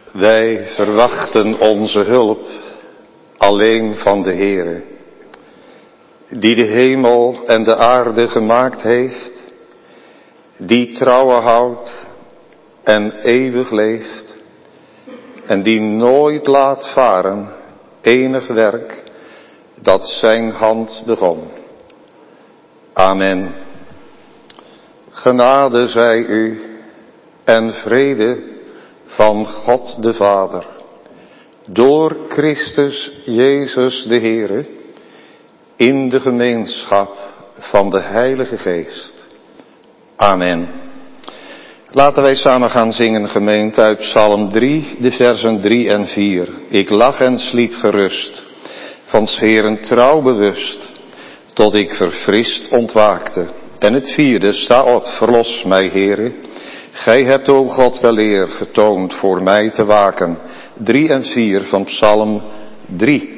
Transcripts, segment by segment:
Wij verwachten onze hulp alleen van de Heere, die de hemel en de aarde gemaakt heeft, die trouwen houdt en eeuwig leeft en die nooit laat varen enig werk dat zijn hand begon. Amen. Genade zij u en vrede van God de Vader, door Christus Jezus de Heere, in de gemeenschap van de Heilige Geest. Amen. Laten wij samen gaan zingen, gemeente, uit Psalm 3, de versen 3 en 4. Ik lag en sliep gerust, van 's Heeren trouw bewust, tot ik verfrist ontwaakte. En het 4e, sta op, verlos mij, Heere. Gij hebt, o God, weleer getoond voor mij te waken. 3 en 4 van Psalm 3.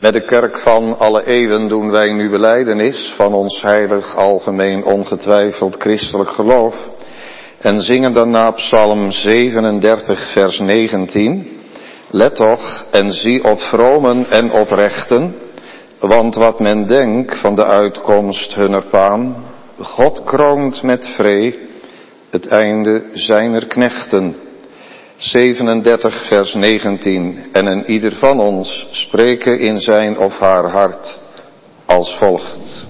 Met de kerk van alle eeuwen doen wij nu belijdenis van ons heilig, algemeen, ongetwijfeld christelijk geloof. En zingen daarna Psalm 37 vers 19. Let toch en zie op vromen en oprechten, want wat men denkt van de uitkomst hunner paan, God kroont met vree het einde zijner knechten. 37 vers 19. En een ieder van ons spreken in zijn of haar hart als volgt.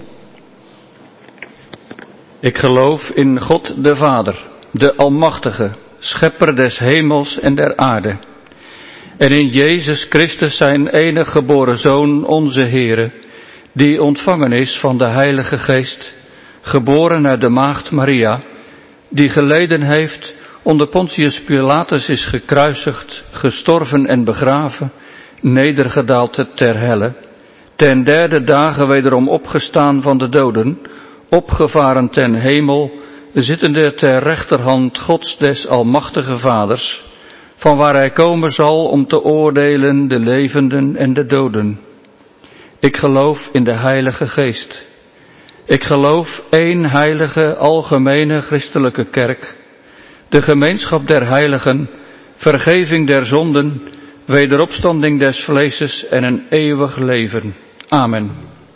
Ik geloof in God de Vader, de Almachtige, Schepper des hemels en der aarde. En in Jezus Christus zijn enige geboren Zoon, onze Heere, die ontvangen is van de Heilige Geest, geboren uit de maagd Maria, die geleden heeft, onder Pontius Pilatus is gekruisigd, gestorven en begraven, nedergedaald ter helle, ten derde dagen wederom opgestaan van de doden, opgevaren ten hemel, zittende ter rechterhand Gods des Almachtige Vaders, van waar hij komen zal om te oordelen de levenden en de doden. Ik geloof in de Heilige Geest. Ik geloof één heilige, algemene christelijke kerk, de gemeenschap der heiligen, vergeving der zonden, wederopstanding des vleeses en een eeuwig leven. Amen.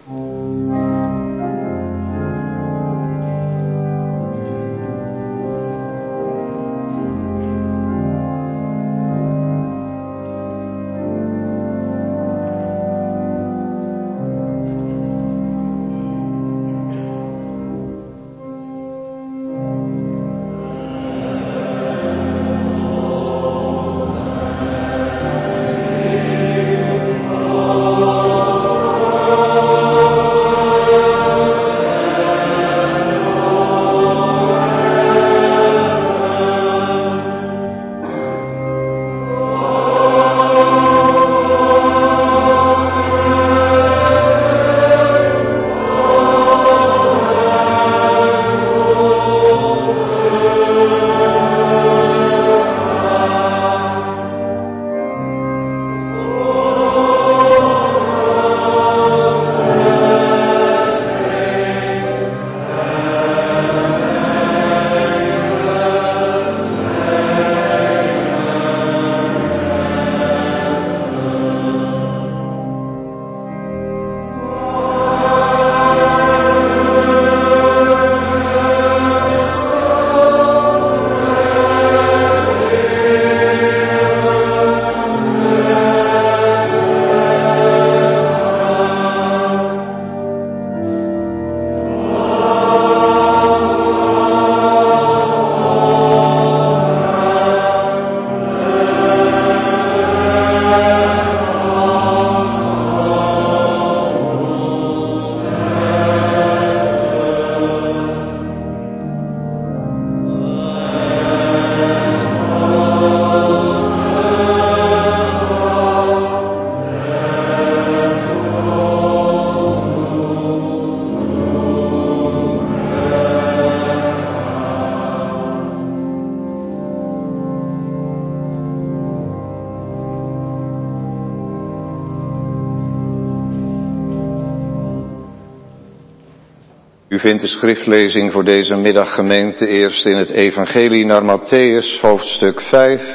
U vindt de schriftlezing voor deze middag, gemeente, eerst in het evangelie naar Mattheüs, hoofdstuk 5,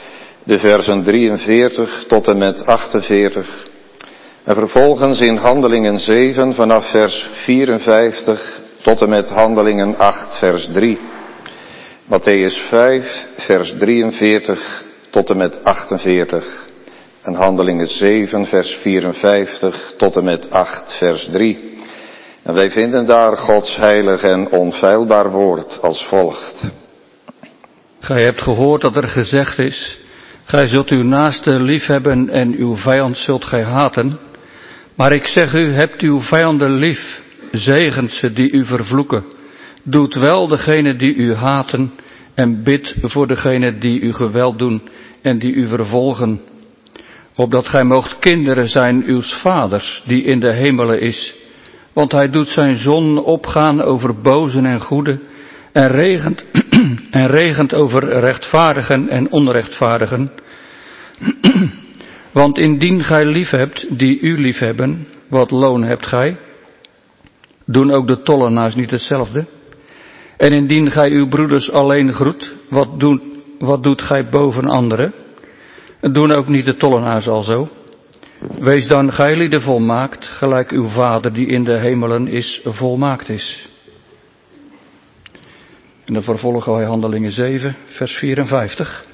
de versen 43 tot en met 48. En vervolgens in Handelingen 7 vanaf vers 54 tot en met Handelingen 8 vers 3. Mattheüs 5 vers 43 tot en met 48. En Handelingen 7 vers 54 tot en met 8 vers 3. En wij vinden daar Gods heilig en onfeilbaar woord als volgt. Gij hebt gehoord dat er gezegd is, gij zult uw naaste liefhebben en uw vijand zult gij haten. Maar ik zeg u, hebt uw vijanden lief, zegent ze die u vervloeken. Doet wel degene die u haten en bid voor degene die u geweld doen en die u vervolgen. Opdat gij moogt kinderen zijn uws vaders die in de hemelen is. Want hij doet zijn zon opgaan over bozen en goeden en regent over rechtvaardigen en onrechtvaardigen. Want indien gij lief hebt die u lief hebben, wat loon hebt gij? Doen ook de tollenaars niet hetzelfde? En indien gij uw broeders alleen groet, wat doet gij boven anderen? Doen ook niet de tollenaars alzo? Wees dan gijlieden volmaakt, gelijk uw Vader die in de hemelen is, volmaakt is. En dan vervolgen wij Handelingen 7, vers 54.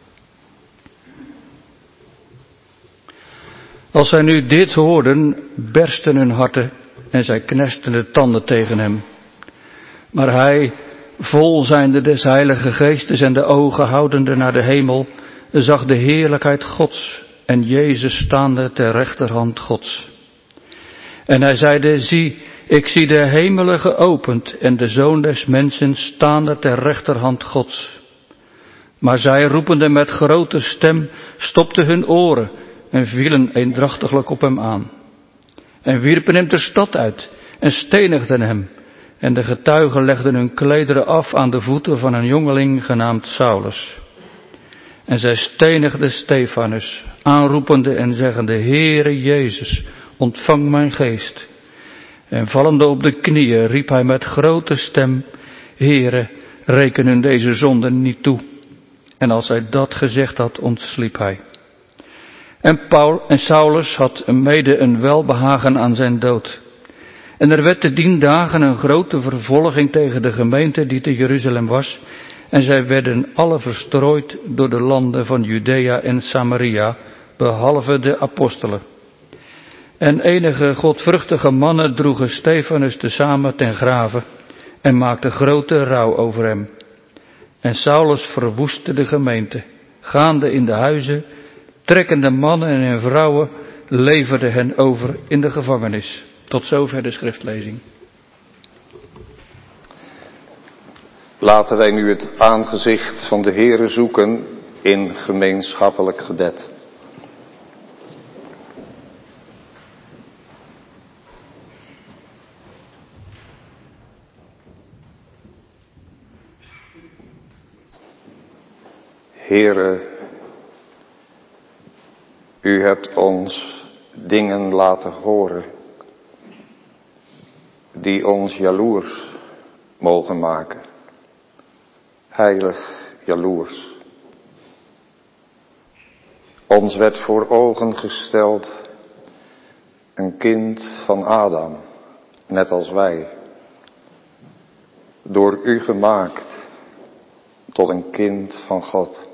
Als zij nu dit hoorden, bersten hun harten en zij knersten de tanden tegen hem. Maar hij, vol zijnde des Heilige Geestes en de ogen houdende naar de hemel, zag de heerlijkheid Gods en Jezus staande ter rechterhand Gods. En hij zeide, zie, ik zie de hemelen geopend en de Zoon des Mensen staande ter rechterhand Gods. Maar zij, roepende met grote stem, stopten hun oren en vielen eendrachtiglijk op hem aan. En wierpen hem de stad uit en stenigden hem. En de getuigen legden hun klederen af aan de voeten van een jongeling genaamd Saulus. En zij stenigden Stefanus, aanroepende en zeggende, Heere Jezus, ontvang mijn geest. En vallende op de knieën riep hij met grote stem, Heere, reken hun deze zonden niet toe. En als hij dat gezegd had, ontsliep hij. En Saulus had mede een welbehagen aan zijn dood. En er werd te dien dagen een grote vervolging tegen de gemeente die te Jeruzalem was. En zij werden alle verstrooid door de landen van Judea en Samaria, behalve de apostelen. En enige godvruchtige mannen droegen Stefanus tezamen ten grave en maakten grote rouw over hem. En Saulus verwoestte de gemeente, gaande in de huizen, trekkende mannen en vrouwen, leverde hen over in de gevangenis. Tot zover de schriftlezing. Laten wij nu het aangezicht van de Heere zoeken in gemeenschappelijk gebed. Heere, u hebt ons dingen laten horen die ons jaloers mogen maken. Heilig jaloers. Ons werd voor ogen gesteld een kind van Adam, net als wij. Door u gemaakt tot een kind van God.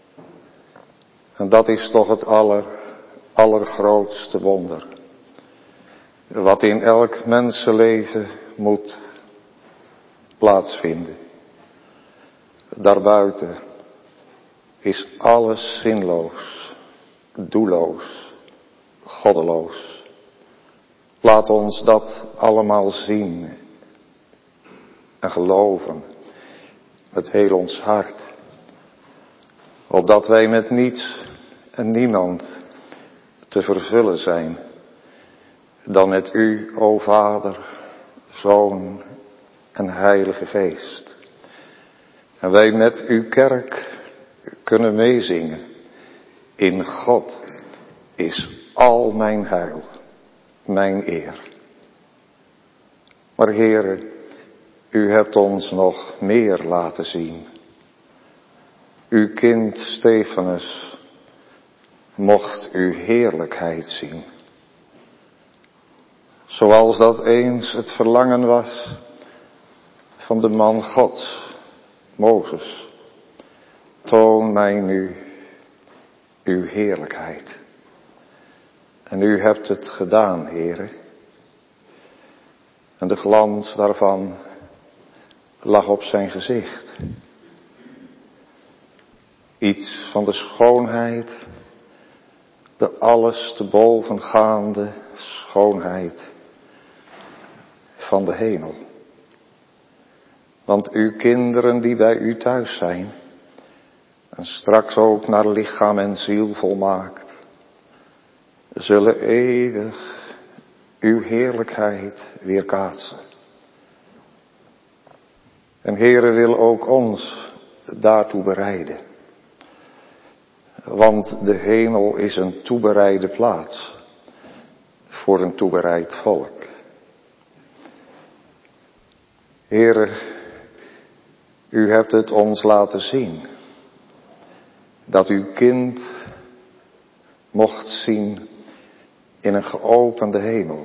En dat is toch het allergrootste wonder. Wat in elk mensenleven moet plaatsvinden. Daarbuiten is alles zinloos, doelloos, goddeloos. Laat ons dat allemaal zien en geloven met heel ons hart. Opdat wij met niets en niemand te vervullen zijn dan met u, o Vader, Zoon en Heilige Geest. En wij met uw kerk kunnen meezingen. In God is al mijn heil, mijn eer. Maar Heere, u hebt ons nog meer laten zien. Uw kind Stefanus mocht uw heerlijkheid zien. Zoals dat eens het verlangen was van de man Gods, Mozes. Toon mij nu uw heerlijkheid. En u hebt het gedaan, Heere. En de glans daarvan lag op zijn gezicht. Iets van de schoonheid, de alles te boven gaande schoonheid van de hemel. Want uw kinderen die bij u thuis zijn, en straks ook naar lichaam en ziel volmaakt, zullen eeuwig uw heerlijkheid weerkaatsen. En Heere wil ook ons daartoe bereiden. Want de hemel is een toebereide plaats voor een toebereid volk. Heere, u hebt het ons laten zien, dat uw kind mocht zien in een geopende hemel.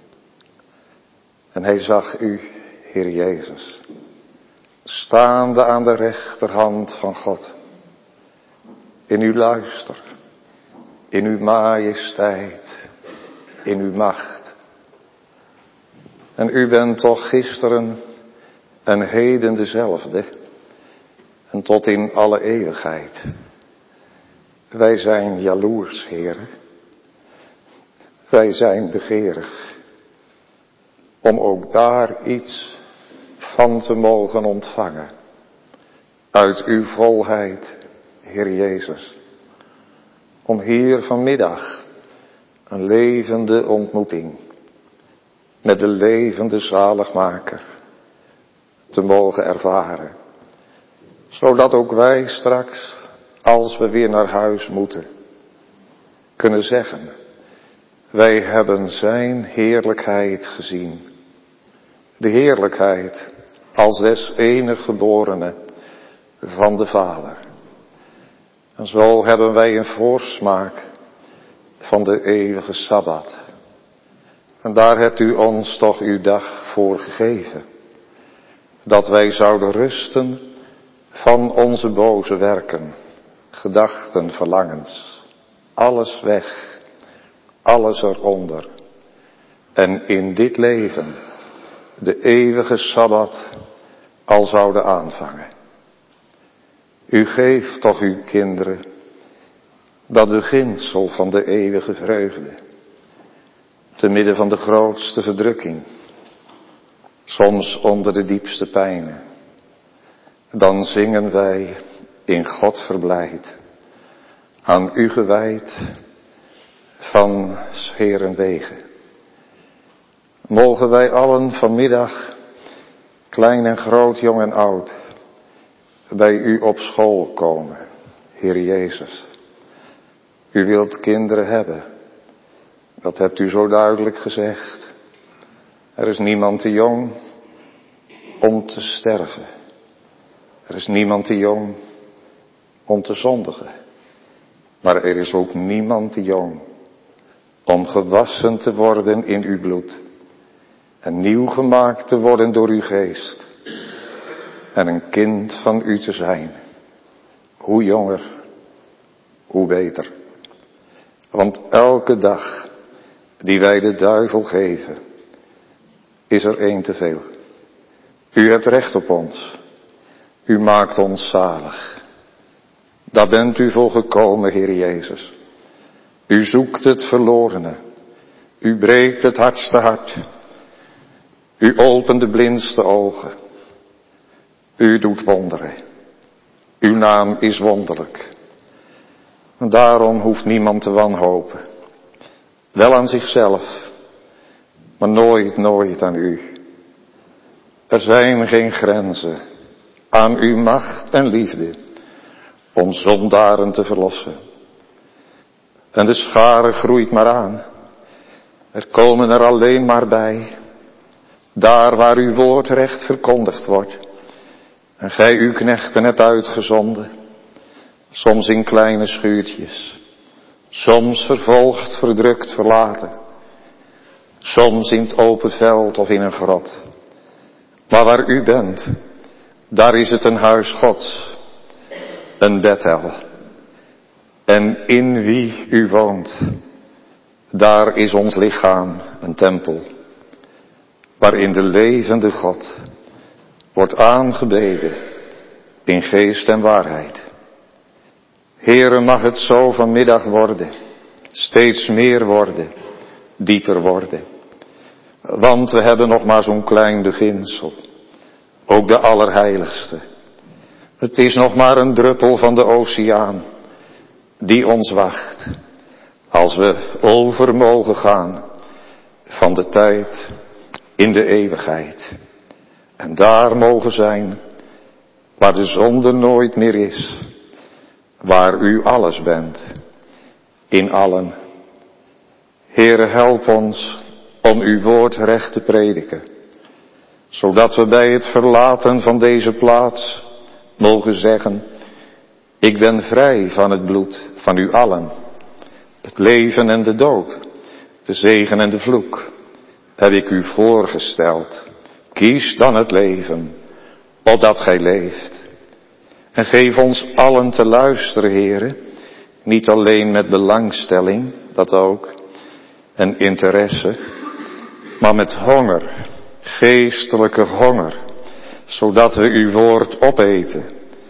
En hij zag u, Heer Jezus, staande aan de rechterhand van God. In uw luister, in uw majesteit, in uw macht. En u bent toch gisteren en heden dezelfde. En tot in alle eeuwigheid. Wij zijn jaloers, Heere. Wij zijn begeerig. Om ook daar iets van te mogen ontvangen. Uit uw volheid, Heer Jezus. Om hier vanmiddag een levende ontmoeting met de levende zaligmaker te mogen ervaren. Zodat ook wij straks, als we weer naar huis moeten, kunnen zeggen, wij hebben zijn heerlijkheid gezien. De heerlijkheid als des enig geborene van de Vader. En zo hebben wij een voorsmaak van de eeuwige Sabbat. En daar hebt u ons toch uw dag voor gegeven. Dat wij zouden rusten van onze boze werken, gedachten, verlangens. Alles weg, alles eronder. En in dit leven de eeuwige Sabbat al zouden aanvangen. U geeft toch uw kinderen dat beginsel van de eeuwige vreugde. Te midden van de grootste verdrukking. Soms onder de diepste pijnen. Dan zingen wij in God verblijd. Aan u gewijd van 's Heeren wegen. Mogen wij allen vanmiddag, klein en groot, jong en oud, bij u op school komen, Heer Jezus. U wilt kinderen hebben. Dat hebt u zo duidelijk gezegd. Er is niemand te jong om te sterven. Er is niemand te jong om te zondigen. Maar er is ook niemand te jong om gewassen te worden in uw bloed. En nieuw gemaakt te worden door uw geest. En een kind van u te zijn. Hoe jonger, hoe beter. Want elke dag die wij de duivel geven, is er één te veel. U hebt recht op ons. U maakt ons zalig. Daar bent u voor gekomen, Heer Jezus. U zoekt het verlorene. U breekt het hardste hart. U opent de blindste ogen. U doet wonderen. Uw naam is wonderlijk. En daarom hoeft niemand te wanhopen. Wel aan zichzelf, maar nooit aan u. Er zijn geen grenzen aan uw macht en liefde om zondaren te verlossen. En de schare groeit maar aan. Er komen er alleen maar bij. Daar waar uw woord recht verkondigd wordt. En gij uw knechten hebt uitgezonden. Soms in kleine schuurtjes. Soms vervolgd, verdrukt, verlaten. Soms in het open veld of in een grot. Maar waar u bent, daar is het een huis Gods. Een Bethel. En in wie u woont, daar is ons lichaam een tempel. Waarin de levende God wordt aangebeden in geest en waarheid. Heere, mag het zo vanmiddag worden, steeds meer worden, dieper worden. Want we hebben nog maar zo'n klein beginsel, ook de Allerheiligste. Het is nog maar een druppel van de oceaan die ons wacht, als we over mogen gaan van de tijd in de eeuwigheid. En daar mogen zijn waar de zonde nooit meer is, waar u alles bent, in allen. Heere, help ons om uw woord recht te prediken, zodat we bij het verlaten van deze plaats mogen zeggen: ik ben vrij van het bloed van u allen. Het leven en de dood, de zegen en de vloek, heb ik u voorgesteld. Kies dan het leven, opdat gij leeft. En geef ons allen te luisteren, Heere, niet alleen met belangstelling, dat ook, en interesse, maar met honger, geestelijke honger, zodat we uw woord opeten.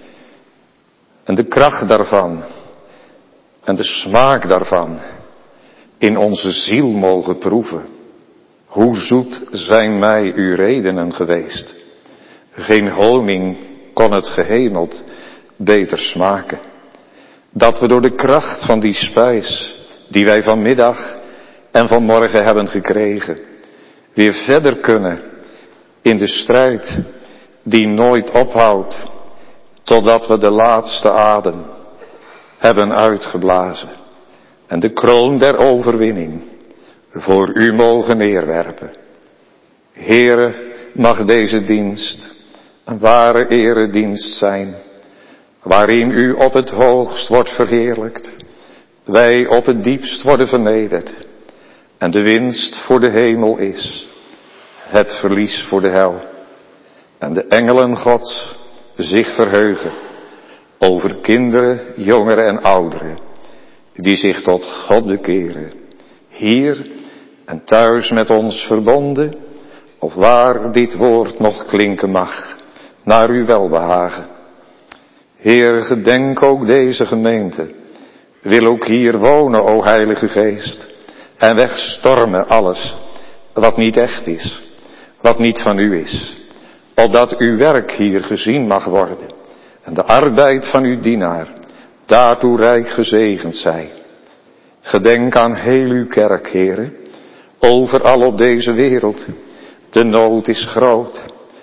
En de kracht daarvan en de smaak daarvan in onze ziel mogen proeven. Hoe zoet zijn mij uw redenen geweest. Geen honing kon het gehemeld beter smaken. Dat we door de kracht van die spijs, die wij vanmiddag en vanmorgen hebben gekregen, weer verder kunnen in de strijd die nooit ophoudt, totdat we de laatste adem hebben uitgeblazen en de kroon der overwinning voor u mogen neerwerpen. Heere, mag deze dienst een ware eredienst zijn, waarin u op het hoogst wordt verheerlijkt, wij op het diepst worden vernederd en de winst voor de hemel is, het verlies voor de hel. En de engelen Gods zich verheugen over kinderen, jongeren en ouderen, die zich tot God bekeren, hier en thuis met ons verbonden, of waar dit woord nog klinken mag, naar uw welbehagen. Heer, gedenk ook deze gemeente, wil ook hier wonen, o Heilige Geest, en wegstormen alles wat niet echt is, wat niet van u is, opdat uw werk hier gezien mag worden en de arbeid van uw dienaar daartoe rijk gezegend zij. Gedenk aan heel uw kerk, Heere, overal op deze wereld. De nood is groot.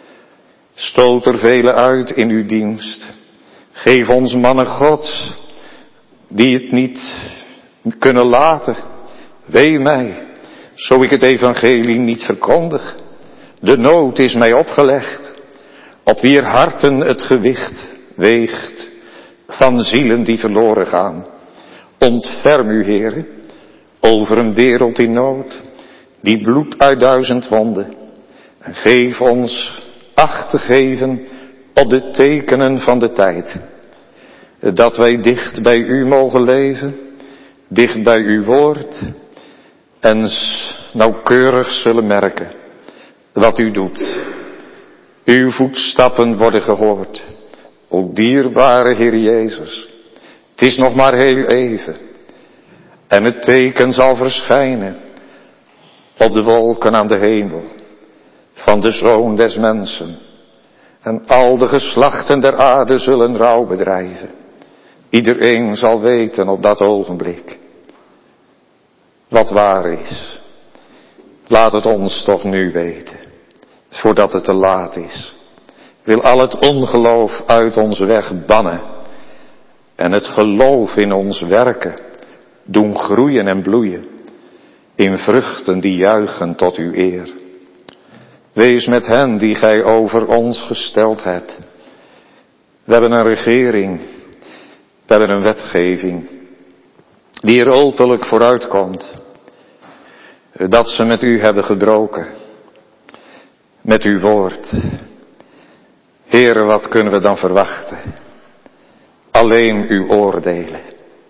Stoot er velen uit in uw dienst. Geef ons mannen Gods, die het niet kunnen laten. Wee mij, zo ik het evangelie niet verkondig. De nood is mij opgelegd, op wier harten het gewicht weegt van zielen die verloren gaan. Ontferm u, Heere, over een wereld in nood, die bloedt uit 1000 wonden. En geef ons acht te geven op de tekenen van de tijd. Dat wij dicht bij u mogen leven, dicht bij uw woord, en nauwkeurig zullen merken wat u doet. Uw voetstappen worden gehoord, o dierbare Heer Jezus. Het is nog maar heel even, en het teken zal verschijnen op de wolken aan de hemel van de Zoon des Mensen. En al de geslachten der aarde zullen rouw bedrijven. Iedereen zal weten op dat ogenblik wat waar is. Laat het ons toch nu weten, voordat het te laat is. Wil al het ongeloof uit ons weg bannen en het geloof in ons werken doen groeien en bloeien in vruchten die juichen tot uw eer. Wees met hen die gij over ons gesteld hebt. We hebben een regering, we hebben een wetgeving die er openlijk vooruit komt dat ze met u hebben gebroken, met uw woord. Heere, wat kunnen we dan verwachten? Alleen uw oordelen.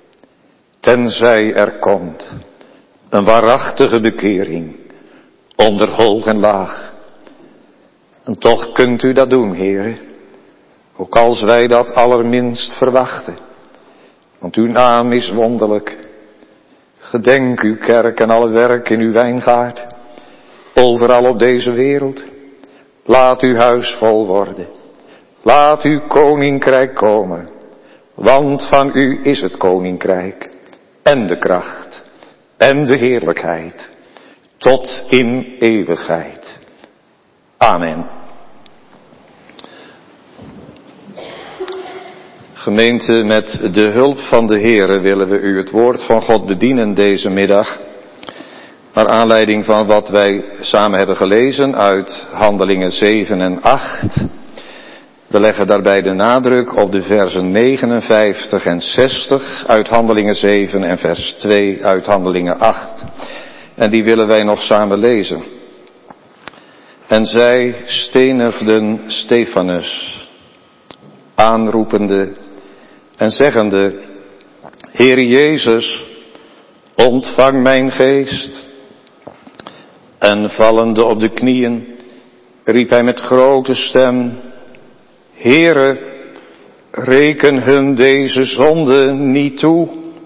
Tenzij er komt een waarachtige bekering onder hoog en laag. En toch kunt u dat doen, Heere, ook als wij dat allerminst verwachten. Want uw naam is wonderlijk. Gedenk uw kerk en alle werk in uw wijngaard, overal op deze wereld. Laat uw huis vol worden. Laat uw koninkrijk komen. Want van u is het koninkrijk en de kracht en de heerlijkheid tot in eeuwigheid. Amen. Gemeente, met de hulp van de Heere willen we u het woord van God bedienen deze middag. Naar aanleiding van wat wij samen hebben gelezen uit Handelingen 7 en 8. We leggen daarbij de nadruk op de versen 59 en 60 uit Handelingen 7 en vers 2 uit Handelingen 8. En die willen wij nog samen lezen. En zij stenigden Stefanus, aanroepende en zeggende: Heere Jezus, ontvang mijn geest. En vallende op de knieën, riep hij met grote stem: Heere, reken hun deze zonde niet toe.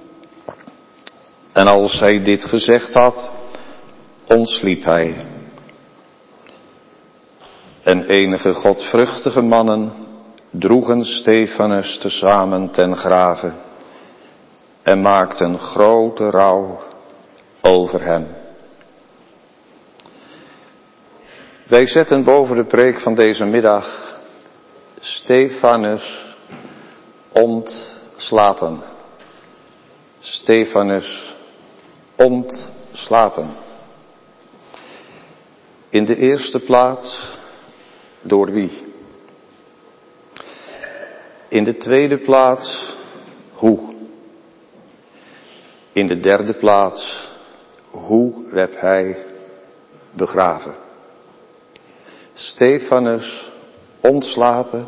En als hij dit gezegd had, ontsliep hij. En enige godvruchtige mannen droegen Stefanus tezamen ten grave en maakten grote rouw over hem. Wij zetten boven de preek van deze middag Stefanus ontslapen. Stefanus ontslapen. In de eerste plaats door wie? In de tweede plaats hoe? In de derde plaats, hoe werd hij begraven? Stefanus ontslapen.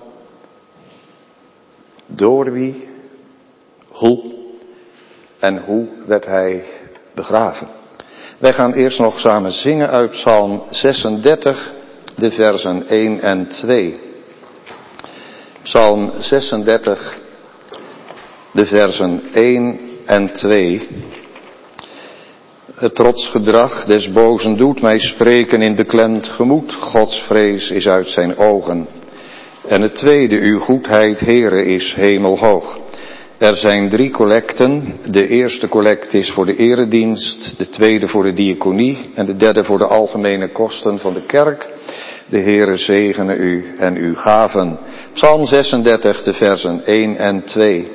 Door wie? Hoe? En hoe werd hij begraven? Wij gaan eerst nog samen zingen uit Psalm 36, de versen 1 en 2. Psalm 36, de versen 1 en 2. Het trotsgedrag des bozen doet mij spreken in beklemd gemoed. Gods vrees is uit zijn ogen. En het tweede, uw goedheid, Heere, is hemelhoog. Er zijn 3 collecten. De eerste collecte is voor de eredienst, de tweede voor de diaconie en de derde voor de algemene kosten van de kerk. De Heere zegene u en uw gaven. Psalm 36, de versen 1 en 2.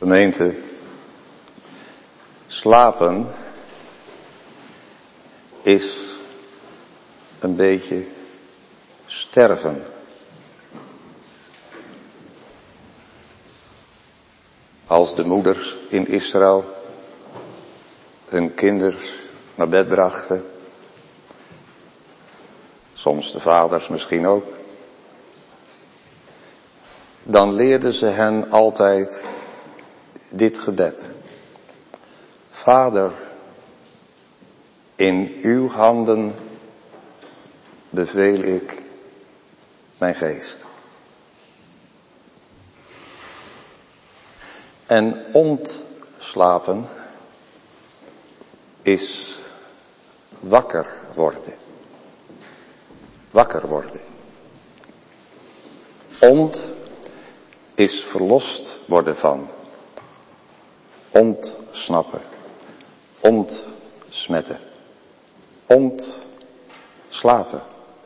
Gemeente, slapen is een beetje sterven. Als de moeders in Israël hun kinders naar bed brachten, soms de vaders misschien ook, dan leerden ze hen altijd dit gebed. Vader, in uw handen beveel ik mijn geest. En ontslapen is wakker worden. Wakker worden. Ont is verlost worden van. Ontsnappen. Ontsmetten. Ontslapen.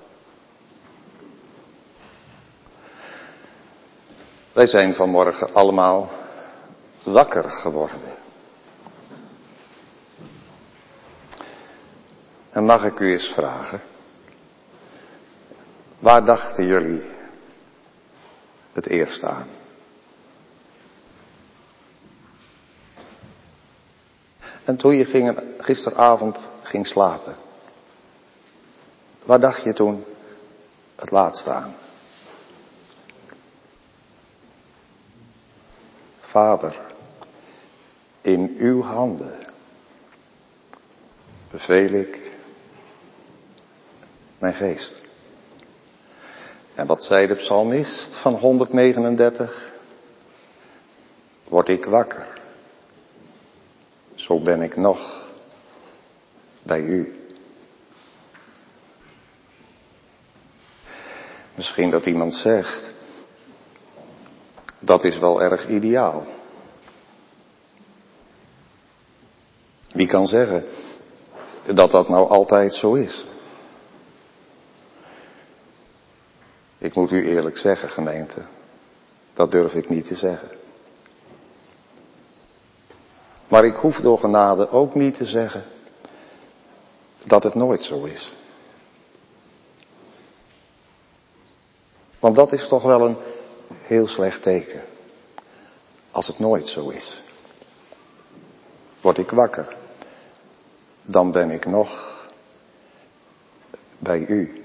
Wij zijn vanmorgen allemaal wakker geworden. En mag ik u eens vragen, waar dachten jullie het eerst aan? En toen je gisteravond ging slapen, waar dacht je toen het laatste aan? Vader, in uw handen beveel ik mijn geest. En wat zei de psalmist van 139? Word ik wakker, zo ben ik nog bij u. Misschien dat iemand zegt, dat is wel erg ideaal. Wie kan zeggen dat dat nou altijd zo is? Ik moet u eerlijk zeggen, gemeente, dat durf ik niet te zeggen. Maar ik hoef door genade ook niet te zeggen dat het nooit zo is. Want dat is toch wel een heel slecht teken. Als het nooit zo is. Word ik wakker, dan ben ik nog bij u.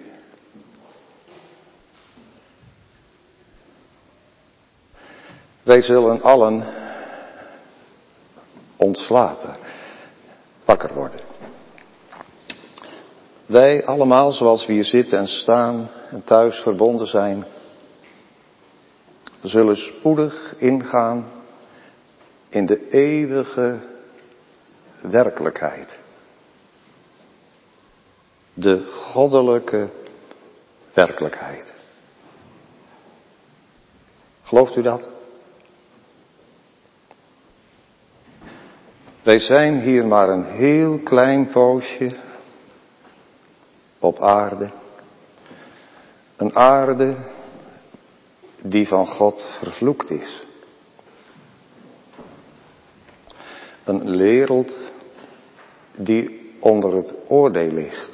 Wij zullen allen ontslapen, wakker worden. Wij allemaal, zoals we hier zitten en staan en thuis verbonden zijn, zullen spoedig ingaan in de eeuwige werkelijkheid. De goddelijke werkelijkheid. Gelooft u dat? Wij zijn hier maar een heel klein poosje op aarde. Een aarde die van God vervloekt is. Een wereld die onder het oordeel ligt.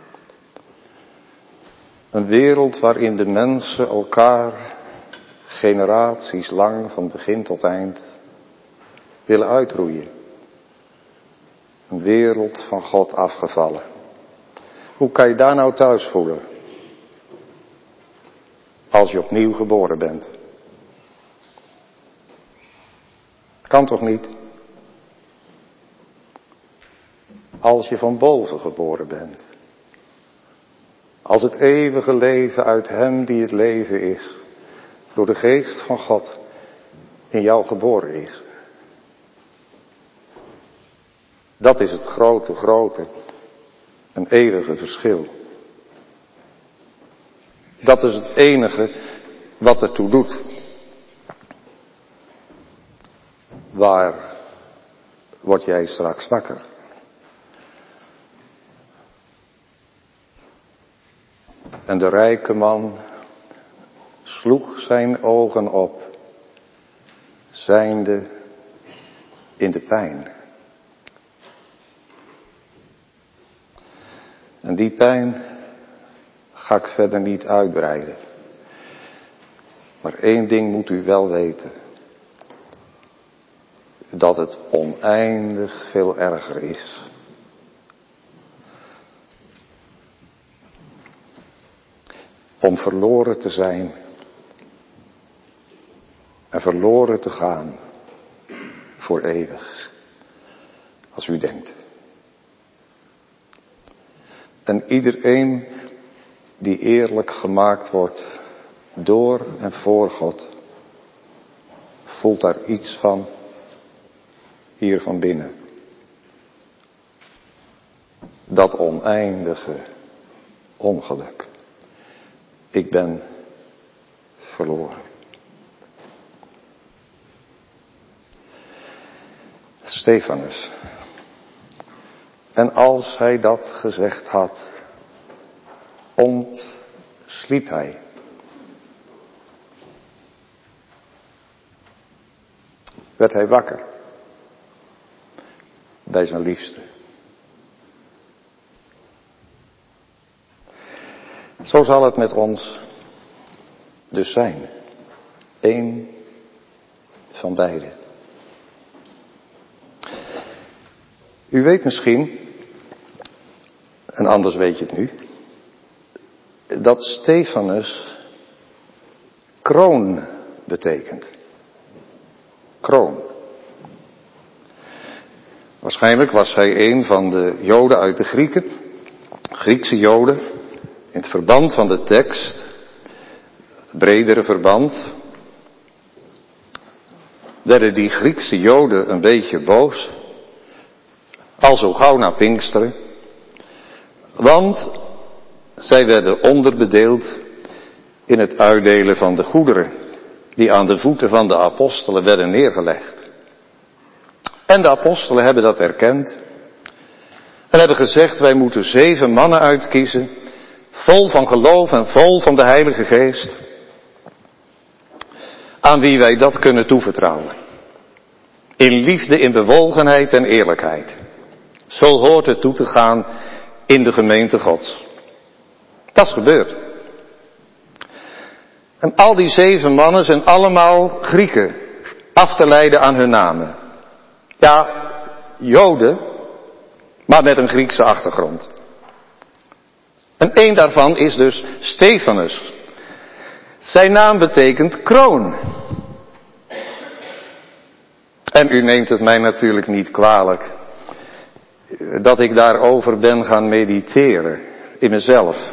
Een wereld waarin de mensen elkaar generaties lang van begin tot eind willen uitroeien. Een wereld van God afgevallen. Hoe kan je daar nou thuis voelen? Als je opnieuw geboren bent. Kan toch niet? Als je van boven geboren bent. Als het eeuwige leven uit hem die het leven is, door de geest van God in jou geboren is. Dat is het grote en eeuwige verschil. Dat is het enige wat ertoe doet. Waar word jij straks wakker? En de rijke man sloeg zijn ogen op, zijnde in de pijn. En die pijn ga ik verder niet uitbreiden. Maar één ding moet u wel weten. Dat het oneindig veel erger is. Om verloren te zijn. En verloren te gaan. Voor eeuwig. Als u denkt. En iedereen die eerlijk gemaakt wordt door en voor God, voelt daar iets van hier van binnen. Dat oneindige ongeluk. Ik ben verloren. Stefanus. En als hij dat gezegd had, ontsliep hij. Werd hij wakker. Bij zijn liefste. Zo zal het met ons dus zijn. Eén van beiden. U weet misschien, en anders weet je het nu, dat Stefanus kroon betekent. Kroon. Waarschijnlijk was hij een van de Joden uit de Griekse Joden. In het verband van de tekst, het bredere verband, werden die Griekse Joden een beetje boos. Al zo gauw na Pinksteren. Want zij werden onderbedeeld in het uitdelen van de goederen die aan de voeten van de apostelen werden neergelegd. En de apostelen hebben dat erkend en hebben gezegd, wij moeten 7 mannen uitkiezen, vol van geloof en vol van de Heilige Geest, aan wie wij dat kunnen toevertrouwen. In liefde, in bewogenheid en eerlijkheid. Zo hoort het toe te gaan in de gemeente Gods. Dat is gebeurd. En al die 7 mannen zijn allemaal Grieken, af te leiden aan hun namen. Ja, Joden, maar met een Griekse achtergrond. En één daarvan is dus Stefanus. Zijn naam betekent kroon. En u neemt het mij natuurlijk niet kwalijk dat ik daarover ben gaan mediteren in mezelf.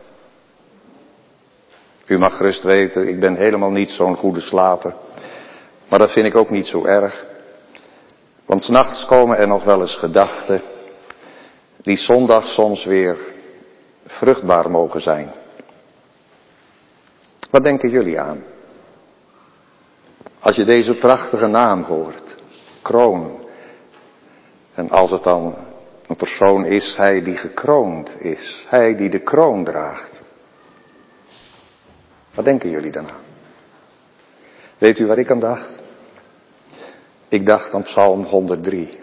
U mag gerust weten, ik ben helemaal niet zo'n goede slaper. Maar dat vind ik ook niet zo erg. Want 's nachts komen er nog wel eens gedachten die zondag soms weer vruchtbaar mogen zijn. Wat denken jullie aan? Als je deze prachtige naam hoort, kroon. En als het dan een persoon is, hij die gekroond is, hij die de kroon draagt. Wat denken jullie dan aan? Weet u waar ik aan dacht? Ik dacht aan Psalm 103.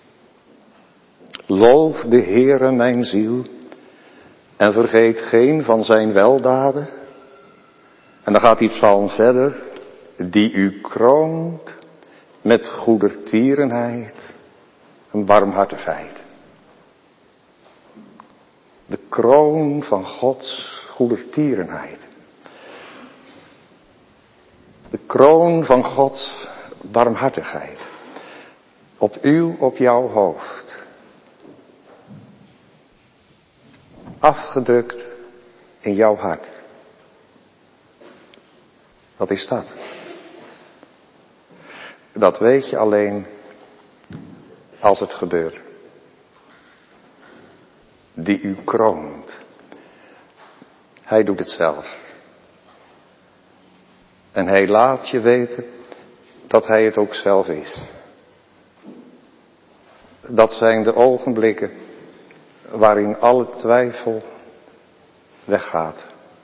Loof de Heere mijn ziel en vergeet geen van zijn weldaden. En dan gaat die psalm verder. Die u kroont met goedertierenheid en barmhartigheid. De kroon van Gods goedertierenheid. De kroon van Gods barmhartigheid. Op jouw hoofd. Afgedrukt in jouw hart. Wat is dat? Dat weet je alleen als het gebeurt. Die u kroont. Hij doet het zelf. En hij laat je weten dat hij het ook zelf is. Dat zijn de ogenblikken waarin alle twijfel weggaat.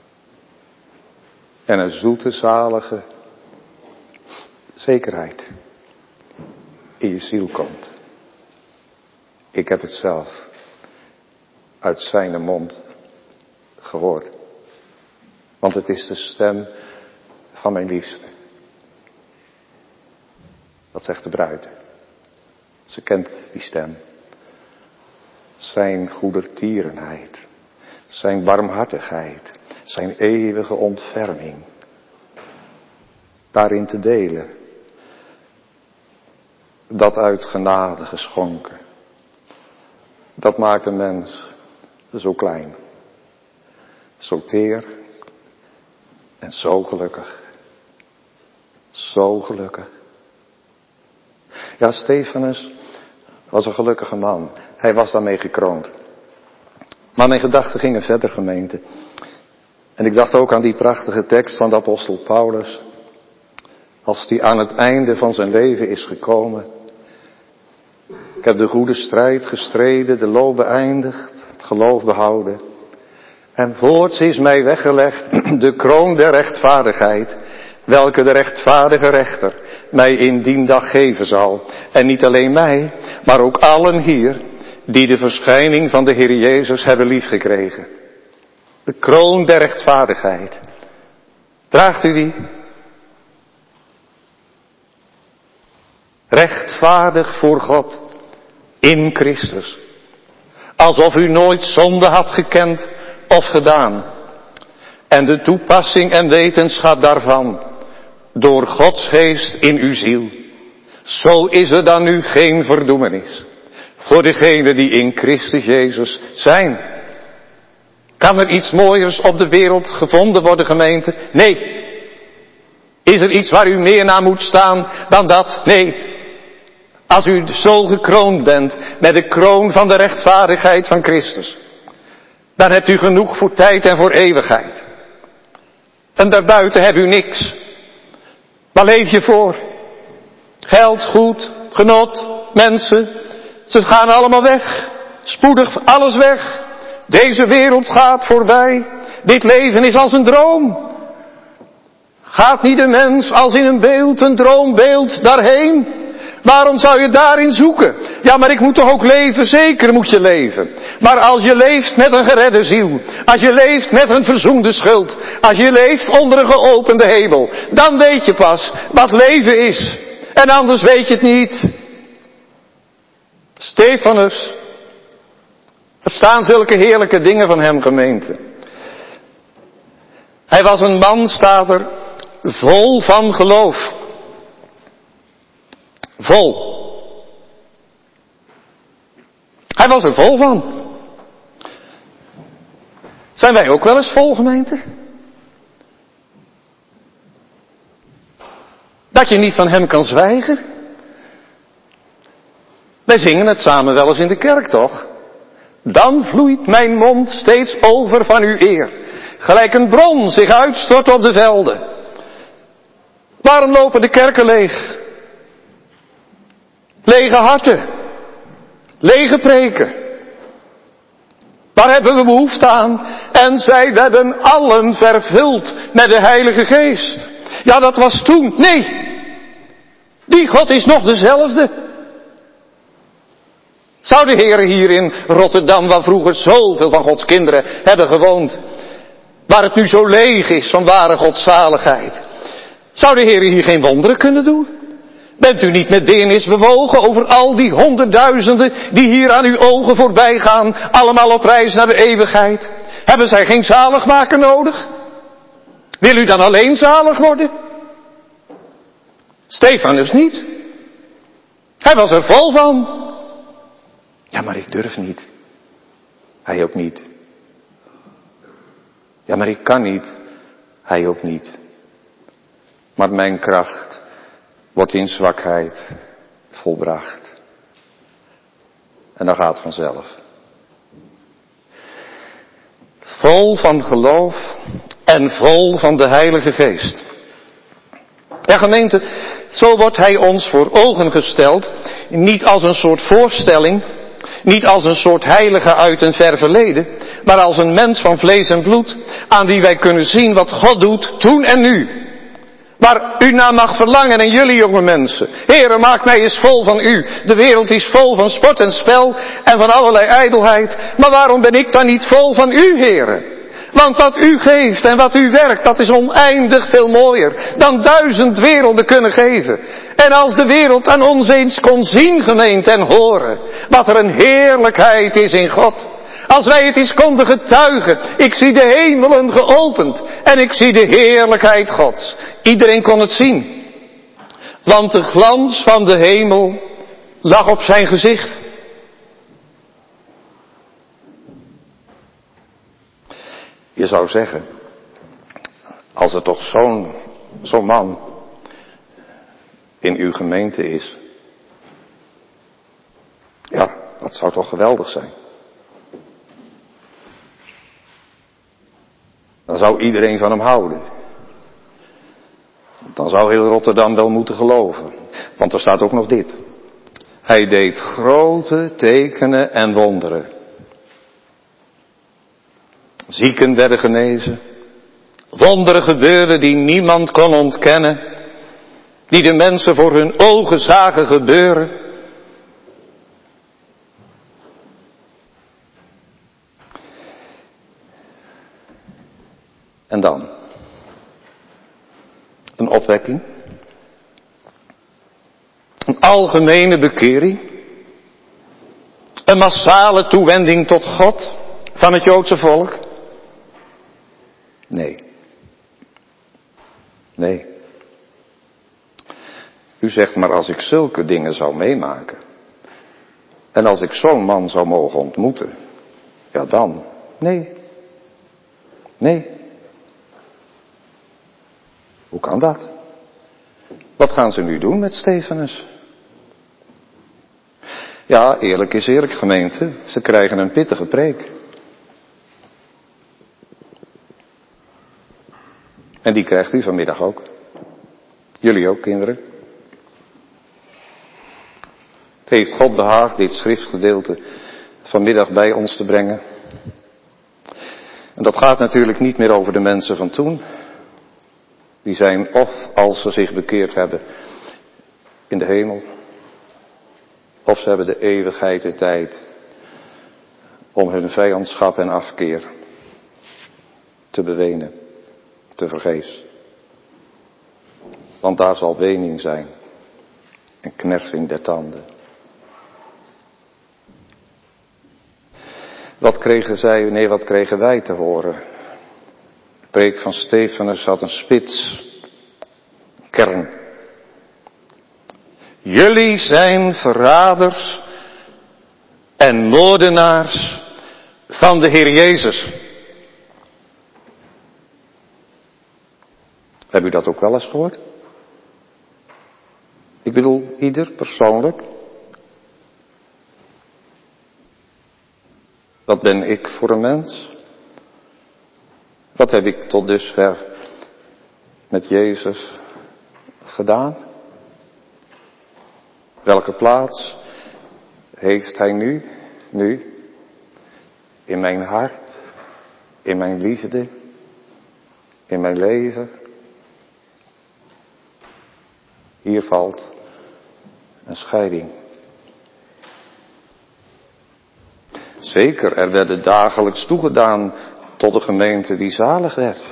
En een zoete, zalige zekerheid in je ziel komt. Ik heb het zelf uit zijn mond gehoord. Want het is de stem van mijn liefste. Dat zegt de bruid. Ze kent die stem. Zijn goedertierenheid. Zijn barmhartigheid. Zijn eeuwige ontferming. Daarin te delen. Dat uit genade geschonken. Dat maakt een mens zo klein. Zo teer. En zo gelukkig. Zo gelukkig. Ja, Stefanus was een gelukkige man. Hij was daarmee gekroond. Maar mijn gedachten gingen verder, gemeente. En ik dacht ook aan die prachtige tekst van de apostel Paulus. Als die aan het einde van zijn leven is gekomen. Ik heb de goede strijd gestreden, de loop beëindigd, het geloof behouden. En voorts is mij weggelegd de kroon der rechtvaardigheid, welke de rechtvaardige rechter mij in dien dag geven zal. En niet alleen mij, maar ook allen hier, die de verschijning van de Heer Jezus hebben liefgekregen. De kroon der rechtvaardigheid. Draagt u die? Rechtvaardig voor God in Christus. Alsof u nooit zonde had gekend of gedaan. En de toepassing en wetenschap daarvan door Gods geest in uw ziel. Zo is er dan nu geen verdoemenis voor degenen die in Christus Jezus zijn. Kan er iets mooiers op de wereld gevonden worden, gemeente? Nee. Is er iets waar u meer naar moet staan dan dat? Nee. Als u zo gekroond bent met de kroon van de rechtvaardigheid van Christus, dan hebt u genoeg voor tijd en voor eeuwigheid. En daarbuiten hebt u niks. Waar leef je voor? Geld, goed, genot, mensen. Ze gaan allemaal weg. Spoedig alles weg. Deze wereld gaat voorbij. Dit leven is als een droom. Gaat niet de mens als in een beeld, een droombeeld daarheen? Waarom zou je daarin zoeken? Ja, maar ik moet toch ook leven? Zeker moet je leven. Maar als je leeft met een geredde ziel, als je leeft met een verzoende schuld, als je leeft onder een geopende hemel, dan weet je pas wat leven is. En anders weet je het niet. Stefanus. Er staan zulke heerlijke dingen van hem, gemeente. Hij was een man, staat er, vol van geloof. Vol. Hij was er vol van. Zijn wij ook wel eens vol, gemeente? Dat je niet van hem kan zwijgen. Wij zingen het samen wel eens in de kerk, toch? Dan vloeit mijn mond steeds over van uw eer. Gelijk een bron zich uitstort op de velden. Waarom lopen de kerken leeg? Lege harten. Lege preken. Waar hebben we behoefte aan? En zij werden allen vervuld met de Heilige Geest. Ja, dat was toen. Nee. Die God is nog dezelfde. Zou de Heer hier in Rotterdam, waar vroeger zoveel van Gods kinderen hebben gewoond, waar het nu zo leeg is van ware godzaligheid, zou de Heer hier geen wonderen kunnen doen? Bent u niet met deernis bewogen over al die honderdduizenden die hier aan uw ogen voorbij gaan, allemaal op reis naar de eeuwigheid? Hebben zij geen zaligmaker nodig? Wil u dan alleen zalig worden? Stefanus niet. Hij was er vol van. Ja, maar ik durf niet. Hij ook niet. Ja, maar ik kan niet. Hij ook niet. Maar mijn kracht wordt in zwakheid volbracht. En dat gaat vanzelf. Vol van geloof en vol van de Heilige Geest. Ja, gemeente, zo wordt hij ons voor ogen gesteld. Niet als een soort voorstelling. Niet als een soort heilige uit een ver verleden. Maar als een mens van vlees en bloed. Aan wie wij kunnen zien wat God doet toen en nu. waar u naar mag verlangen en jullie jonge mensen. Heere, maak mij eens vol van u. De wereld is vol van sport en spel en van allerlei ijdelheid. Maar waarom ben ik dan niet vol van u, Heere? Want wat u geeft en wat u werkt, dat is oneindig veel mooier dan 1000 werelden kunnen geven. En als de wereld aan ons eens kon zien, gemeente, en horen, wat er een heerlijkheid is in God. Als wij het eens konden getuigen, ik zie de hemelen geopend en ik zie de heerlijkheid Gods. Iedereen kon het zien. Want de glans van de hemel lag op zijn gezicht. Je zou zeggen, als er toch zo'n man in uw gemeente is. Ja, dat zou toch geweldig zijn. Dan zou iedereen van hem houden. Dan zou heel Rotterdam wel moeten geloven. Want er staat ook nog dit. Hij deed grote tekenen en wonderen. Zieken werden genezen. Wonderen gebeurden die niemand kon ontkennen. Die de mensen voor hun ogen zagen gebeuren. En dan? Een opwekking. Een algemene bekering. Een massale toewending tot God van het Joodse volk. Nee. Nee. U zegt maar, als ik zulke dingen zou meemaken. En als ik zo'n man zou mogen ontmoeten. Ja dan. Nee. Nee. Hoe kan dat? Wat gaan ze nu doen met Stefanus? Ja, eerlijk is eerlijk, gemeente. Ze krijgen een pittige preek. En die krijgt u vanmiddag ook. Jullie ook, kinderen. Het heeft God behaagd dit schriftgedeelte vanmiddag bij ons te brengen. En dat gaat natuurlijk niet meer over de mensen van toen. Die zijn of, als ze zich bekeerd hebben, in de hemel. Of ze hebben de eeuwigheid de tijd om hun vijandschap en afkeer te bewenen, te vergeefs. Want daar zal wening zijn en knersing der tanden. Wat kregen wij te horen? De preek van Stefanus had een spits, een kern. Jullie zijn verraders en moordenaars van de Heer Jezus. Heb u dat ook wel eens gehoord? Ik bedoel, ieder persoonlijk. Wat ben ik voor een mens? Wat heb ik tot dusver met Jezus gedaan? Welke plaats heeft Hij nu, in mijn hart, in mijn liefde, in mijn leven? Hier valt een scheiding. Zeker, er werd dagelijks toegedaan tot de gemeente die zalig werd.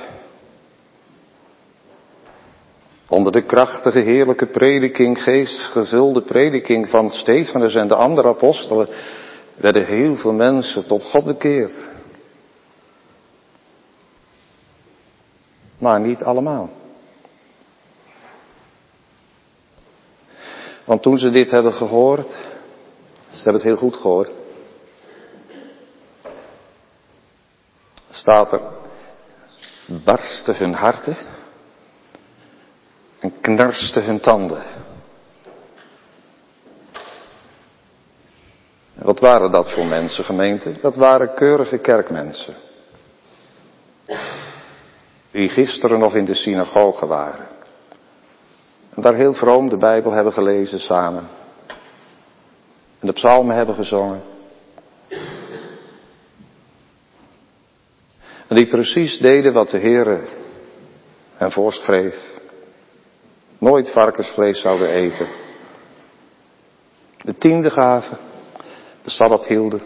Onder de krachtige, heerlijke prediking, geestgevulde prediking van Stefanus en de andere apostelen, werden heel veel mensen tot God bekeerd. Maar niet allemaal. Want toen ze dit hebben gehoord, ze hebben het heel goed gehoord, staat er, barsten hun harten en knarsten hun tanden. En wat waren dat voor mensen, gemeente? Dat waren keurige kerkmensen. Die gisteren nog in de synagoge waren. En daar heel vroom de Bijbel hebben gelezen samen. En de psalmen hebben gezongen. En die precies deden wat de Heere hen voorschreef. nooit varkensvlees zouden eten. De tiende gaven, de sabbat hielden.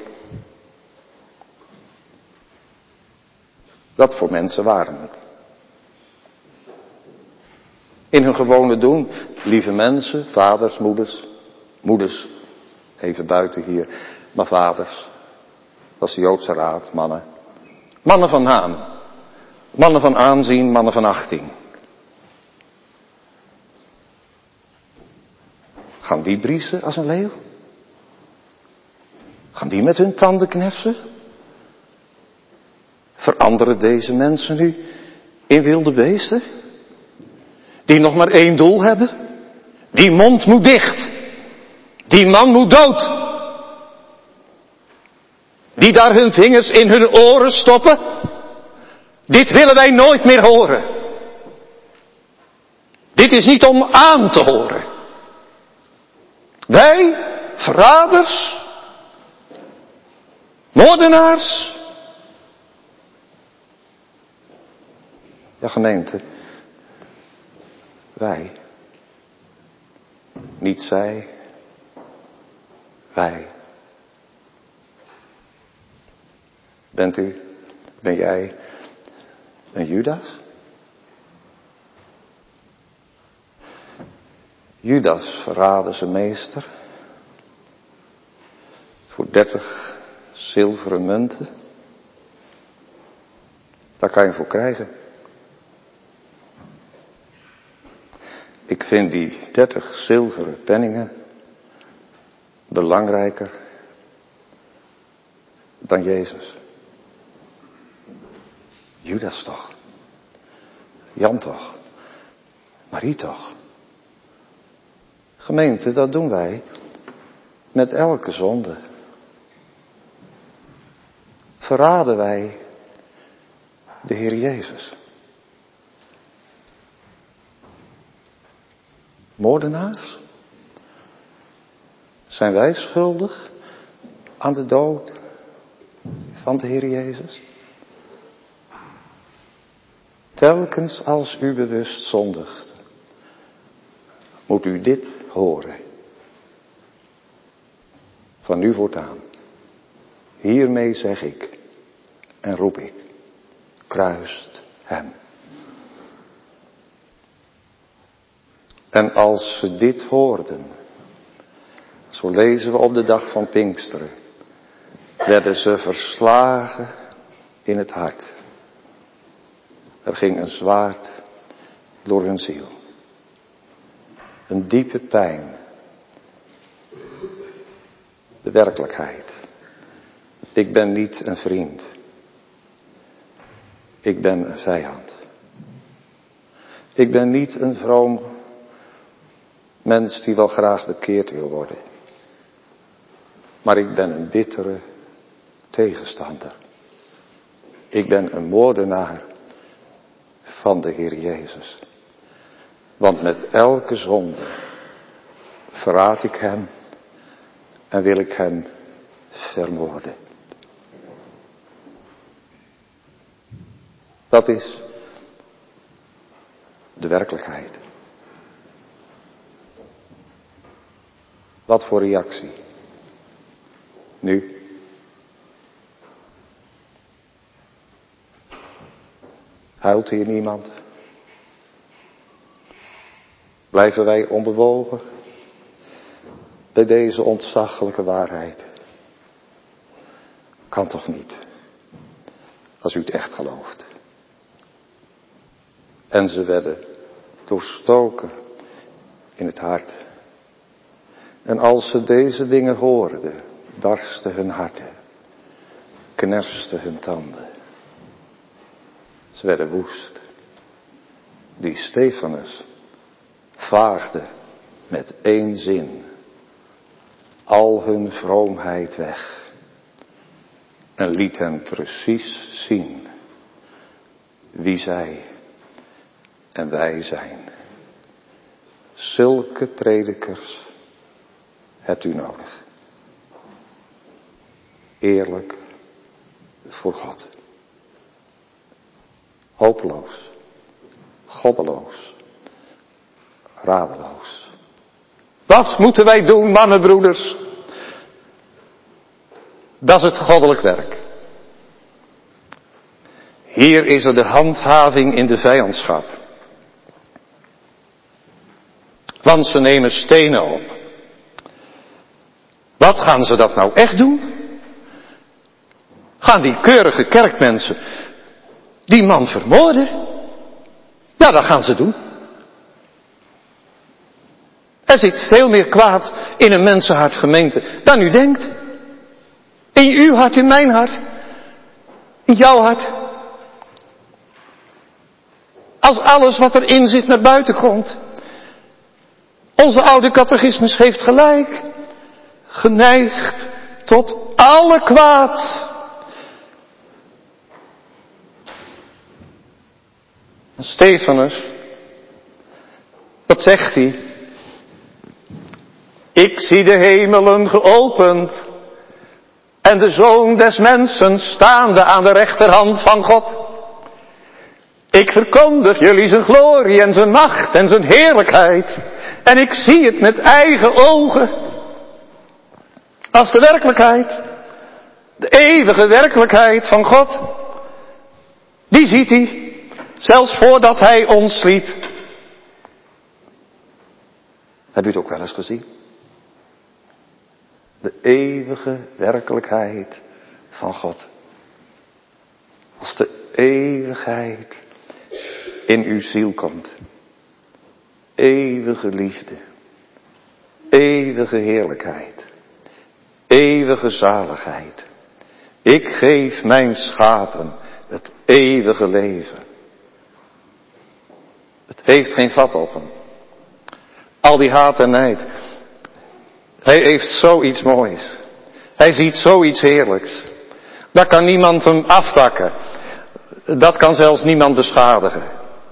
Dat voor mensen waren het. In hun gewone doen, lieve mensen, vaders, moeders, even buiten hier, maar vaders, dat is de Joodse raad, mannen. Mannen van naam, mannen van aanzien, mannen van achting. Gaan die briezen als een leeuw? Gaan die met hun tanden knetsen? Veranderen deze mensen nu in wilde beesten? Die nog maar één doel hebben? Die mond moet dicht. Die man moet dood. Die daar hun vingers in hun oren stoppen? Dit willen wij nooit meer horen. Dit is niet om aan te horen. Wij, verraders, moordenaars. Ja, gemeente. Wij. Niet zij. Wij. Ben jij een Judas? Judas verraadde zijn meester voor 30 zilveren munten. Daar kan je voor krijgen. Ik vind die 30 zilveren penningen belangrijker dan Jezus. Judas toch? Jan toch? Marie toch? Gemeente, dat doen wij met elke zonde. Verraden wij de Heer Jezus. Moordenaars? Zijn wij schuldig aan de dood van de Heer Jezus? Telkens als u bewust zondigt, moet u dit horen. Van nu voortaan. Hiermee zeg ik en roep ik, kruist hem. En als ze dit hoorden, zo lezen we op de dag van Pinksteren, werden ze verslagen in het hart. Er ging een zwaard door hun ziel. Een diepe pijn. De werkelijkheid. Ik ben niet een vriend. Ik ben een vijand. Ik ben niet een vroom mens die wel graag bekeerd wil worden. Maar ik ben een bittere tegenstander. Ik ben een moordenaar van de Heer Jezus. Want met elke zonde verraad ik hem en wil ik hem vermoorden. Dat is de werkelijkheid. Wat voor reactie? Nu? Huilt hier niemand? Blijven wij onbewogen bij deze ontzaglijke waarheid? Kan toch niet, als u het echt gelooft. En ze werden doorstoken in het hart. En als ze deze dingen hoorden, barsten hun harten, knersten hun tanden. Ze werden woest. Die Stefanus vaagde met één zin al hun vroomheid weg en liet hen precies zien wie zij en wij zijn. Zulke predikers hebt u nodig. Eerlijk voor God. Hopeloos, goddeloos, radeloos. Wat moeten wij doen, mannenbroeders? Dat is het goddelijk werk. Hier is er de handhaving in de vijandschap. Want ze nemen stenen op. Wat gaan ze dat nou echt doen? Gaan die keurige kerkmensen die man vermoorden? Ja, dat gaan ze doen. Er zit veel meer kwaad in een mensenhart, gemeente, dan u denkt. In uw hart, in mijn hart. In jouw hart. Als alles wat erin zit naar buiten komt. Onze oude catechismus heeft gelijk. Geneigd tot alle kwaad. Stefanus, wat zegt hij? Ik zie de hemelen geopend en de Zoon des Mensen staande aan de rechterhand van God. Ik verkondig jullie zijn glorie en zijn macht en zijn heerlijkheid. En ik zie het met eigen ogen. Als de werkelijkheid. De eeuwige werkelijkheid van God. Die ziet hij. Zelfs voordat hij ons sliep. Heb u het ook wel eens gezien? De eeuwige werkelijkheid van God. Als de eeuwigheid in uw ziel komt. Eeuwige liefde. Eeuwige heerlijkheid. Eeuwige zaligheid. Ik geef mijn schapen het eeuwige leven. Het heeft geen vat op hem. Al die haat en nijd. Hij heeft zoiets moois. Hij ziet zoiets heerlijks. Dat kan niemand hem afpakken. Dat kan zelfs niemand beschadigen.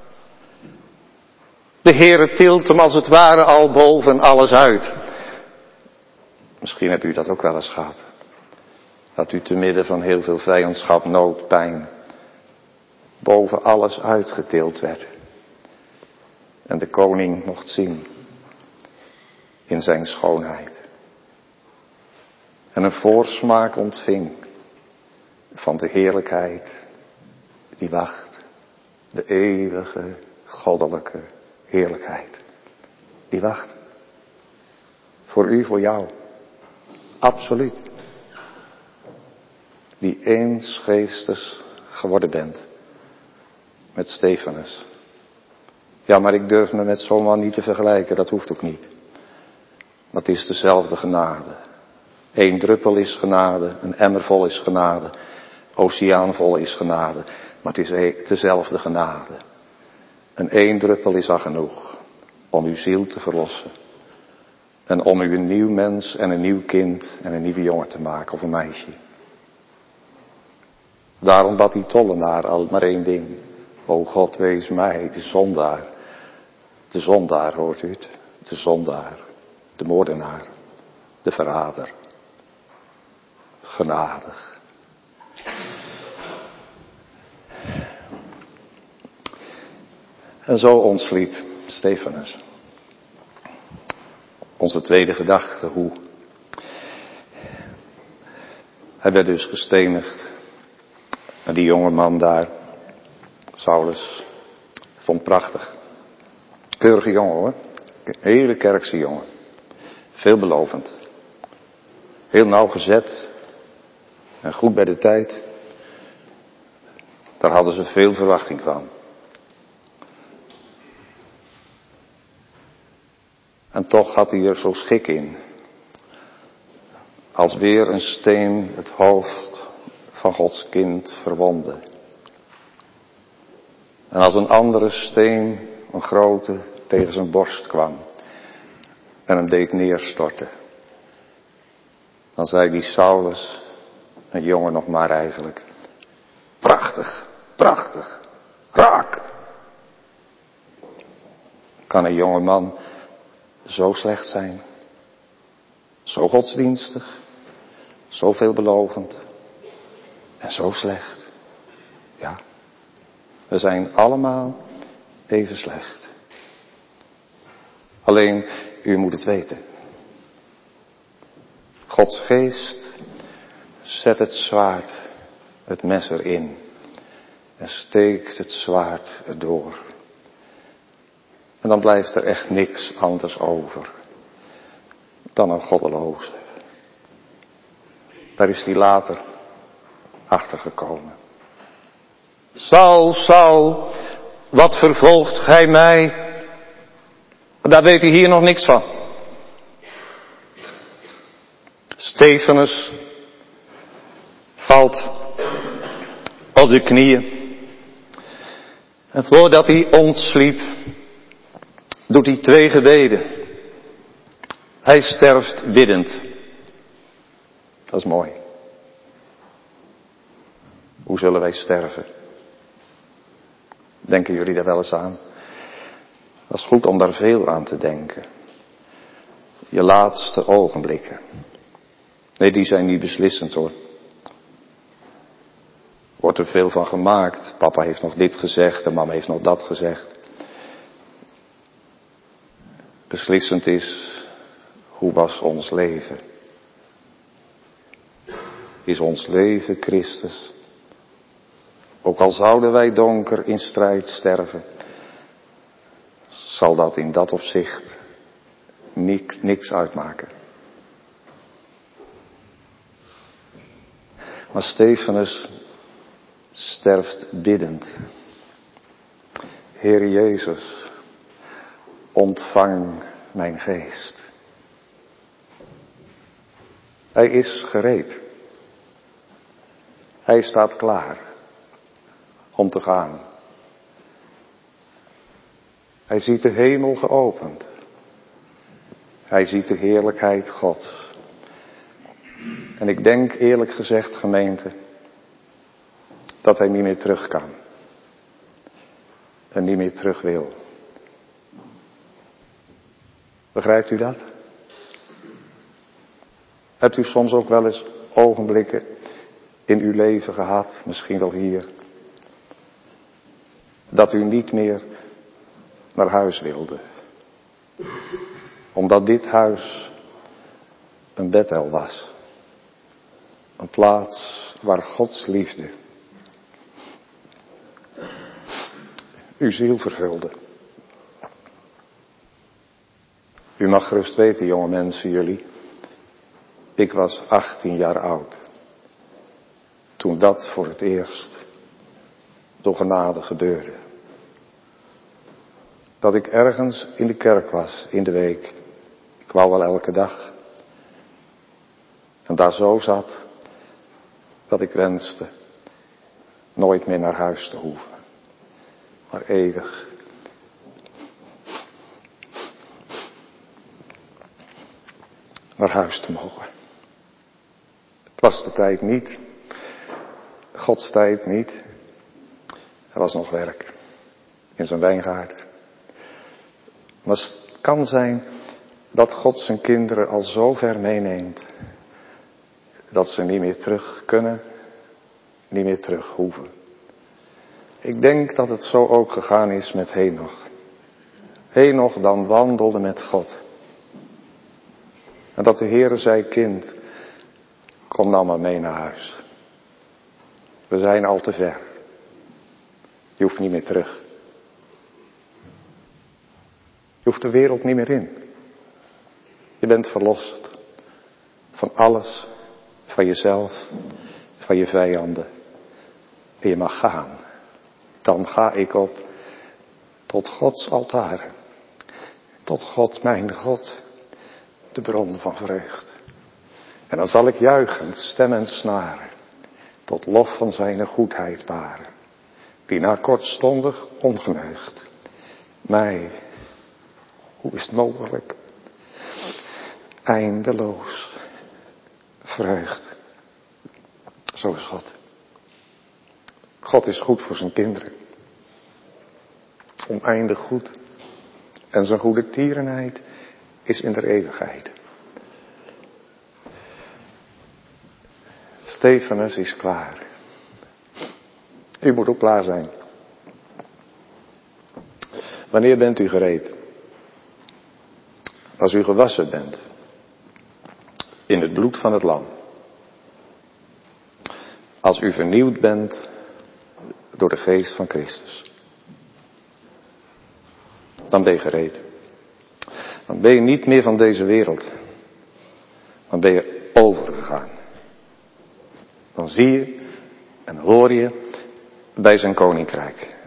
De Heere tilt hem als het ware al boven alles uit. Misschien hebt u dat ook wel eens gehad. Dat u te midden van heel veel vijandschap, nood, pijn, boven alles uitgetild werd. En de koning mocht zien in zijn schoonheid. En een voorsmaak ontving van de heerlijkheid die wacht. De eeuwige, goddelijke heerlijkheid. Die wacht. Voor u, voor jou. Absoluut. Die eens geestes geworden bent. Met Stefanus. Ja, maar ik durf me met zo'n man niet te vergelijken. Dat hoeft ook niet. Dat is dezelfde genade. 1 druppel is genade. Een emmer vol is genade. Oceaan vol is genade. Maar het is dezelfde genade. En 1 druppel is al genoeg. Om uw ziel te verlossen. En om u een nieuw mens en een nieuw kind en een nieuwe jongen te maken of een meisje. Daarom bad die tollenaar al maar 1 ding. O God, wees mij, de zondaar. De zondaar, hoort u het? De zondaar. De moordenaar. De verrader. Genadig. En zo ontsliep Stefanus. Onze tweede gedachte, hoe? Hij werd dus gestenigd. En die jonge man daar, Saulus, vond prachtig. Keurige jongen hoor. Een hele kerkse jongen. Veelbelovend. Heel nauwgezet. En goed bij de tijd. Daar hadden ze veel verwachting van. En toch had hij er zo schik in. Als weer een steen het hoofd van Gods kind verwondde. En als een andere steen, een grote, tegen zijn borst kwam. En hem deed neerstorten. Dan zei die Saulus, een jongen nog maar eigenlijk. Prachtig, prachtig, raak. Kan een jonge man zo slecht zijn? Zo godsdienstig, zo veelbelovend en zo slecht. Ja, we zijn allemaal even slecht. Alleen, u moet het weten. Gods geest zet het zwaard, het mes erin. En steekt het zwaard erdoor. En dan blijft er echt niks anders over dan een goddeloze. Daar is hij later achter gekomen. Saul, Saul, wat vervolgt gij mij? Daar weet hij hier nog niks van. Stefanus valt op de knieën. En voordat hij ontsliep, doet hij 2 gebeden. Hij sterft biddend. Dat is mooi. Hoe zullen wij sterven? Denken jullie daar wel eens aan? Dat is goed om daar veel aan te denken. Je laatste ogenblikken. Nee, die zijn niet beslissend hoor. Wordt er veel van gemaakt. Papa heeft nog dit gezegd en mama heeft nog dat gezegd. Beslissend is, hoe was ons leven? Is ons leven Christus? Ook al zouden wij donker in strijd sterven, zal dat in dat opzicht niks uitmaken. Maar Stefanus sterft biddend. Heer Jezus, ontvang mijn geest. Hij is gereed. Hij staat klaar om te gaan. Hij ziet de hemel geopend. Hij ziet de heerlijkheid Gods. En ik denk eerlijk gezegd, gemeente, dat hij niet meer terug kan. En niet meer terug wil. Begrijpt u dat? Hebt u soms ook wel eens ogenblikken in uw leven gehad, misschien wel hier, dat u niet meer naar huis wilde? Omdat dit huis een Bethel was. Een plaats waar Gods liefde uw ziel vervulde. U mag gerust weten, jonge mensen, jullie. Ik was 18 jaar oud. Toen dat voor het eerst door genade gebeurde. Dat ik ergens in de kerk was in de week. Ik wou wel elke dag. En daar zo zat dat ik wenste nooit meer naar huis te hoeven. Maar eeuwig naar huis te mogen. Het was de tijd niet. Gods tijd niet. Er was nog werk. In zijn wijngaard. Maar het kan zijn dat God zijn kinderen al zo ver meeneemt. Dat ze niet meer terug kunnen. Niet meer terug hoeven. Ik denk dat het zo ook gegaan is met Henoch. Henoch dan wandelde met God. En dat de Heere zei, kind, kom nou maar mee naar huis. We zijn al te ver. Je hoeft niet meer terug. Je hoeft de wereld niet meer in. Je bent verlost. Van alles. Van jezelf. Van je vijanden. En je mag gaan. Dan ga ik op tot Gods altaren. Tot God, mijn God. De bron van vreugd. En dan zal ik juichend stemmen snaren. Tot lof van zijn goedheid baren. Die na kortstondig ongeneugd. Mij, hoe is het mogelijk? Eindeloos vreugd. Zo is God. God is goed voor zijn kinderen. Oneindig goed. En zijn goede tierenheid is in der eeuwigheid. Stefanus is klaar. U moet ook klaar zijn. Wanneer bent u gereed? Als u gewassen bent in het bloed van het lam. Als u vernieuwd bent door de geest van Christus. Dan ben je gereed. Dan ben je niet meer van deze wereld. Dan ben je overgegaan. Dan zie je en hoor je bij zijn koninkrijk.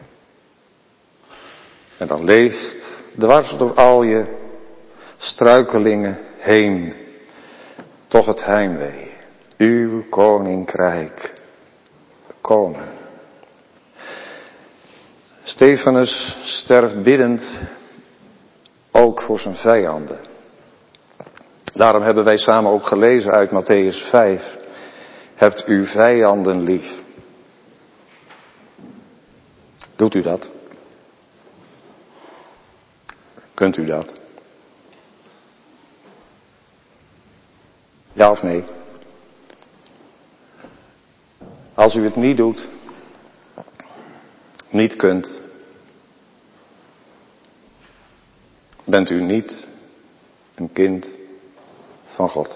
En dan leeft dwars door al je struikelingen heen toch het heimwee. Uw koninkrijk komen. Stefanus sterft biddend ook voor zijn vijanden. Daarom hebben wij samen ook gelezen uit Mattheüs 5. Hebt uw vijanden lief. Doet u dat? Kunt u dat? Ja of nee? Als u het niet doet, niet kunt, bent u niet een kind van God.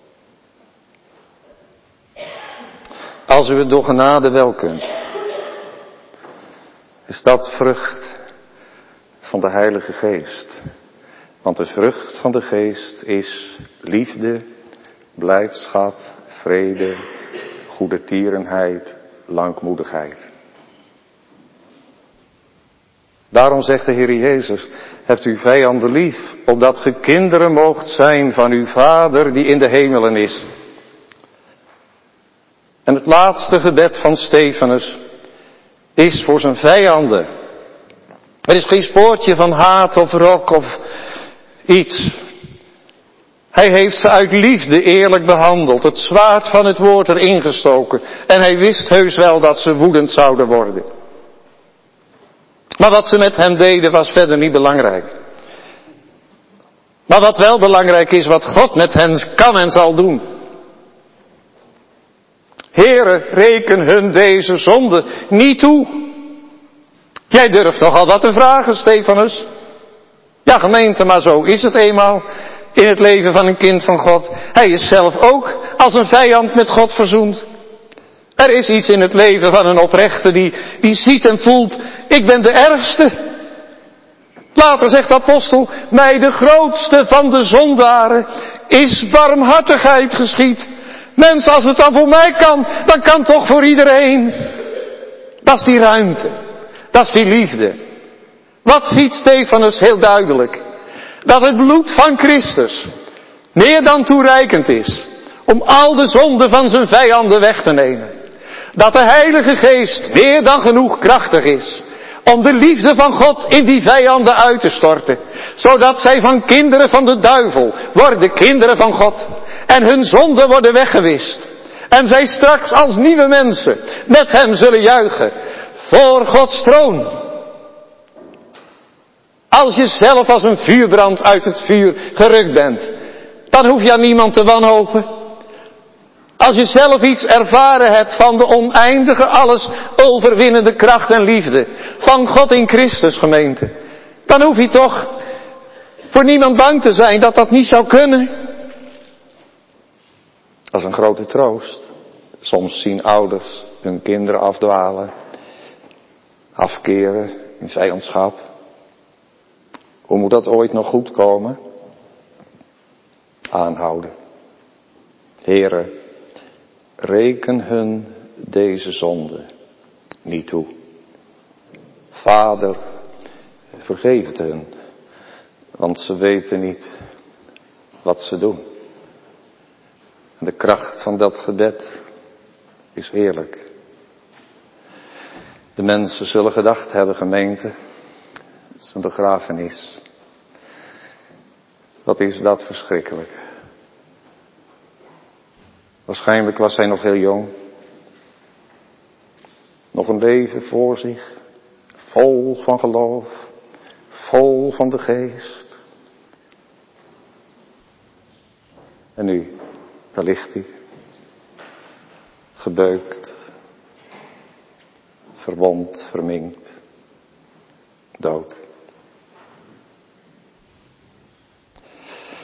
Als u het door genade wel kunt, is dat vrucht van de Heilige Geest. Want de vrucht van de Geest is liefde, blijdschap, vrede, goedertierenheid, langmoedigheid. Daarom zegt de Heer Jezus, hebt u vijanden lief, opdat ge kinderen moogt zijn van uw Vader die in de hemelen is. En het laatste gebed van Stefanus is voor zijn vijanden. Er is geen spoortje van haat of wrok of iets. Hij heeft ze uit liefde eerlijk behandeld, het zwaard van het woord erin gestoken. En hij wist heus wel dat ze woedend zouden worden. Maar wat ze met hem deden was verder niet belangrijk. Maar wat wel belangrijk is, wat God met hen kan en zal doen. Heere, reken hun deze zonde niet toe. Jij durft nogal wat te vragen, Stefanus. Ja, gemeente, maar zo is het eenmaal in het leven van een kind van God. Hij is zelf ook als een vijand met God verzoend. Er is iets in het leven van een oprechte die ziet en voelt, ik ben de ergste. Later zegt de apostel, mij de grootste van de zondaren is barmhartigheid geschied. Mensen, als het dan voor mij kan, dan kan het toch voor iedereen. Dat is die ruimte. Dat is die liefde. Wat ziet Stefanus heel duidelijk? Dat het bloed van Christus meer dan toereikend is om al de zonden van zijn vijanden weg te nemen. Dat de Heilige Geest meer dan genoeg krachtig is om de liefde van God in die vijanden uit te storten. Zodat zij van kinderen van de duivel worden kinderen van God. En hun zonden worden weggewist. En zij straks als nieuwe mensen met hem zullen juichen voor Gods troon. Als je zelf als een vuurbrand uit het vuur gerukt bent, dan hoef je aan niemand te wanhopen. Als je zelf iets ervaren hebt van de oneindige, alles overwinnende kracht en liefde van God in Christus, gemeente, dan hoef je toch voor niemand bang te zijn dat dat niet zou kunnen. Dat is een grote troost. Soms zien ouders hun kinderen afdwalen, afkeren in vijandschap. Hoe moet dat ooit nog goed komen? Aanhouden. Heere, reken hun deze zonde niet toe. Vader, vergeef het hun, want ze weten niet wat ze doen. En de kracht van dat gebed is heerlijk. De mensen zullen gedacht hebben, gemeente, het is een begrafenis. Wat is dat verschrikkelijk. Waarschijnlijk was hij nog heel jong. Nog een leven voor zich. Vol van geloof. Vol van de geest. En nu, daar ligt hij. Gebeukt. Verwond, verminkt. Dood.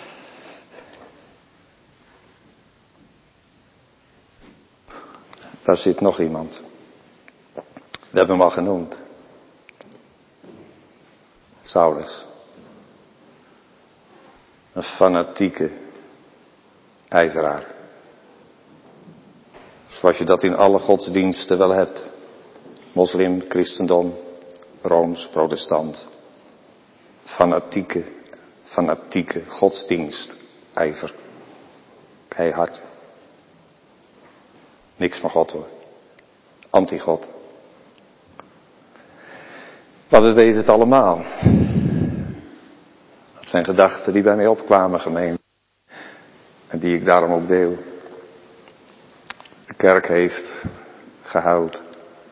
Daar zit nog iemand. We hebben hem al genoemd. Saulus. Een fanatieke ijveraar. Zoals je dat in alle godsdiensten wel hebt. Moslim, christendom, rooms, protestant. Fanatieke godsdienst, ijver. Keihard. Niks van God hoor. Anti-God. Maar we weten het allemaal. Dat zijn gedachten die bij mij opkwamen, gemeente. En die ik daarom ook deel. De kerk heeft gehuild.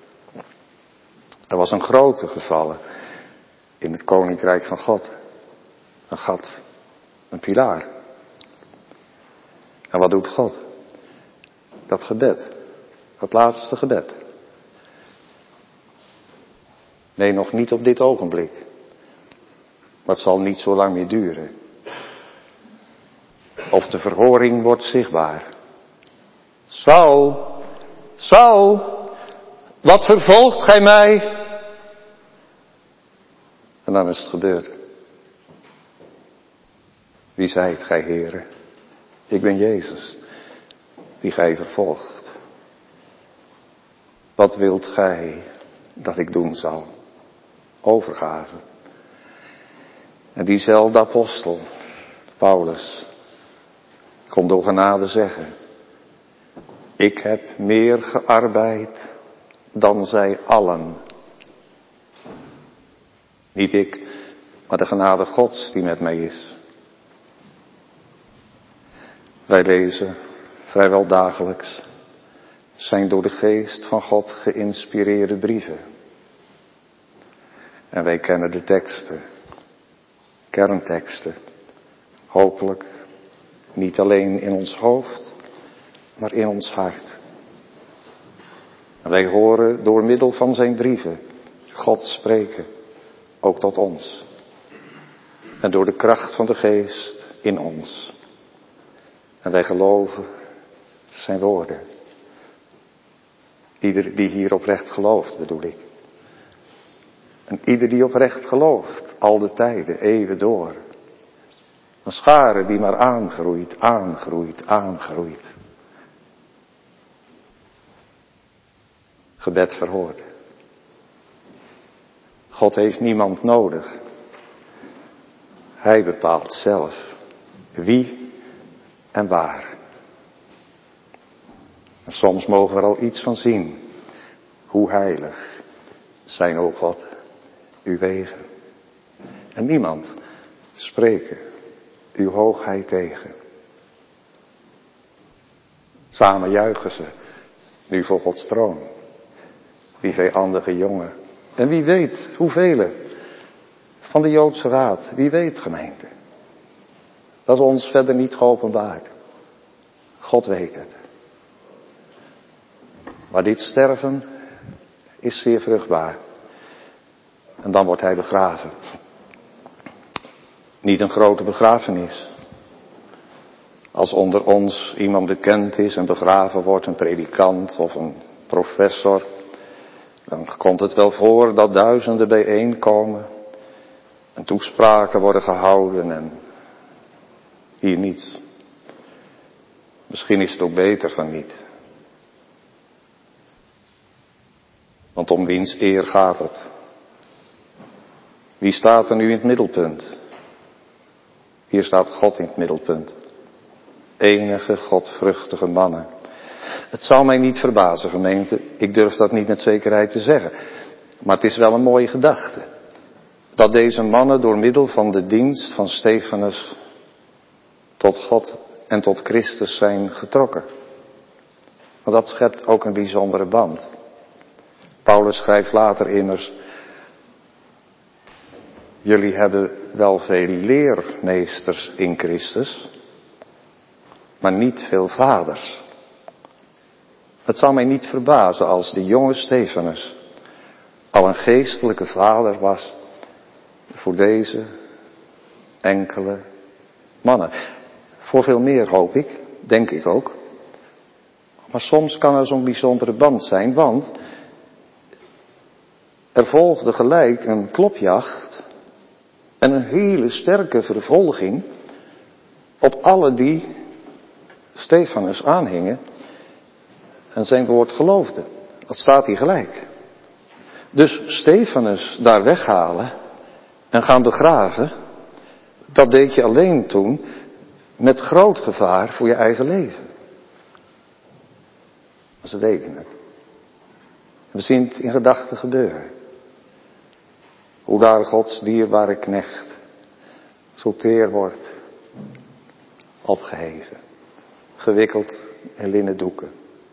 Er was een grote gevallen in het koninkrijk van God. Een gat. Een pilaar. En wat doet God? Dat gebed. Dat laatste gebed. Nee, nog niet op dit ogenblik. Maar het zal niet zo lang meer duren. Of de verhoring wordt zichtbaar. Saul, Saul, wat vervolgt gij mij? En dan is het gebeurd. Wie zijt gij, Heere? Ik ben Jezus, die gij vervolgt. Wat wilt gij dat ik doen zal? Overgave. En diezelfde apostel, Paulus, kon door genade zeggen: ik heb meer gearbeid dan zij allen. Niet ik, maar de genade Gods die met mij is. Wij lezen vrijwel dagelijks zijn door de geest van God geïnspireerde brieven. En wij kennen de teksten, kernteksten, hopelijk niet alleen in ons hoofd, maar in ons hart. En wij horen door middel van zijn brieven God spreken, ook tot ons. En door de kracht van de geest in ons. En wij geloven zijn woorden. Ieder die hier oprecht gelooft, bedoel ik. En ieder die oprecht gelooft, al de tijden, eeuwen door. Een schare die maar aangroeit. Gebed verhoord. God heeft niemand nodig. Hij bepaalt zelf wie en waar. En soms mogen we er al iets van zien. Hoe heilig zijn, o God, uw wegen. En niemand spreken uw hoogheid tegen. Samen juichen ze nu voor Gods troon. Die vijandige jongen. En wie weet hoeveel van de Joodse Raad. Wie weet, gemeente. Dat is ons verder niet geopenbaard. God weet het. Maar dit sterven is zeer vruchtbaar. En dan wordt hij begraven. Niet een grote begrafenis. Als onder ons iemand bekend is en begraven wordt, een predikant of een professor, dan komt het wel voor dat duizenden bijeenkomen en toespraken worden gehouden en hier niets. Misschien is het ook beter van niet. Want om wiens eer gaat het? Wie staat er nu in het middelpunt? Hier staat God in het middelpunt. Enige godvruchtige mannen. Het zou mij niet verbazen, gemeente. Ik durf dat niet met zekerheid te zeggen. Maar het is wel een mooie gedachte. Dat deze mannen door middel van de dienst van Stefanus tot God en tot Christus zijn getrokken. Want dat schept ook een bijzondere band. Paulus schrijft later immers: jullie hebben wel veel leermeesters in Christus, maar niet veel vaders. Het zal mij niet verbazen als de jonge Stefanus al een geestelijke vader was voor deze enkele mannen. Voor veel meer hoop ik, denk ik ook. Maar soms kan er zo'n bijzondere band zijn, want er volgde gelijk een klopjacht en een hele sterke vervolging op alle die Stefanus aanhingen en zijn woord geloofden. Dat staat hier gelijk. Dus Stefanus daar weghalen en gaan begraven, dat deed je alleen toen met groot gevaar voor je eigen leven. Maar ze deden het. We zien het in gedachten gebeuren. Hoe daar Gods dierbare knecht zo teer wordt, opgeheven, gewikkeld in linnen doeken.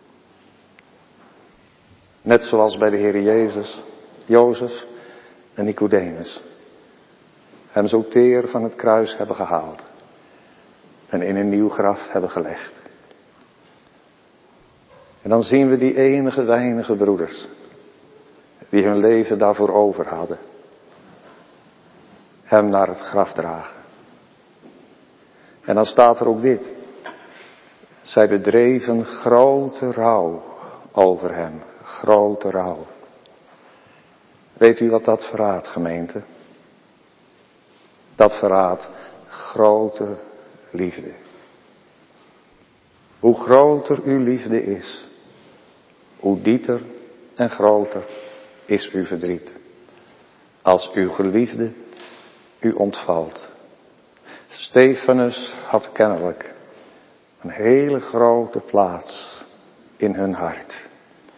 Net zoals bij de Heer Jezus, Jozef en Nicodemus hem zo teer van het kruis hebben gehaald en in een nieuw graf hebben gelegd. En dan zien we die enige weinige broeders die hun leven daarvoor over hadden, hem naar het graf dragen. En dan staat er ook dit: zij bedreven grote rouw over hem, grote rouw. Weet u wat dat verraadt, gemeente? Dat verraadt grote liefde. Hoe groter uw liefde is, hoe dieper en groter is uw verdriet. Als uw geliefde u ontvalt. Stefanus had kennelijk een hele grote plaats in hun hart.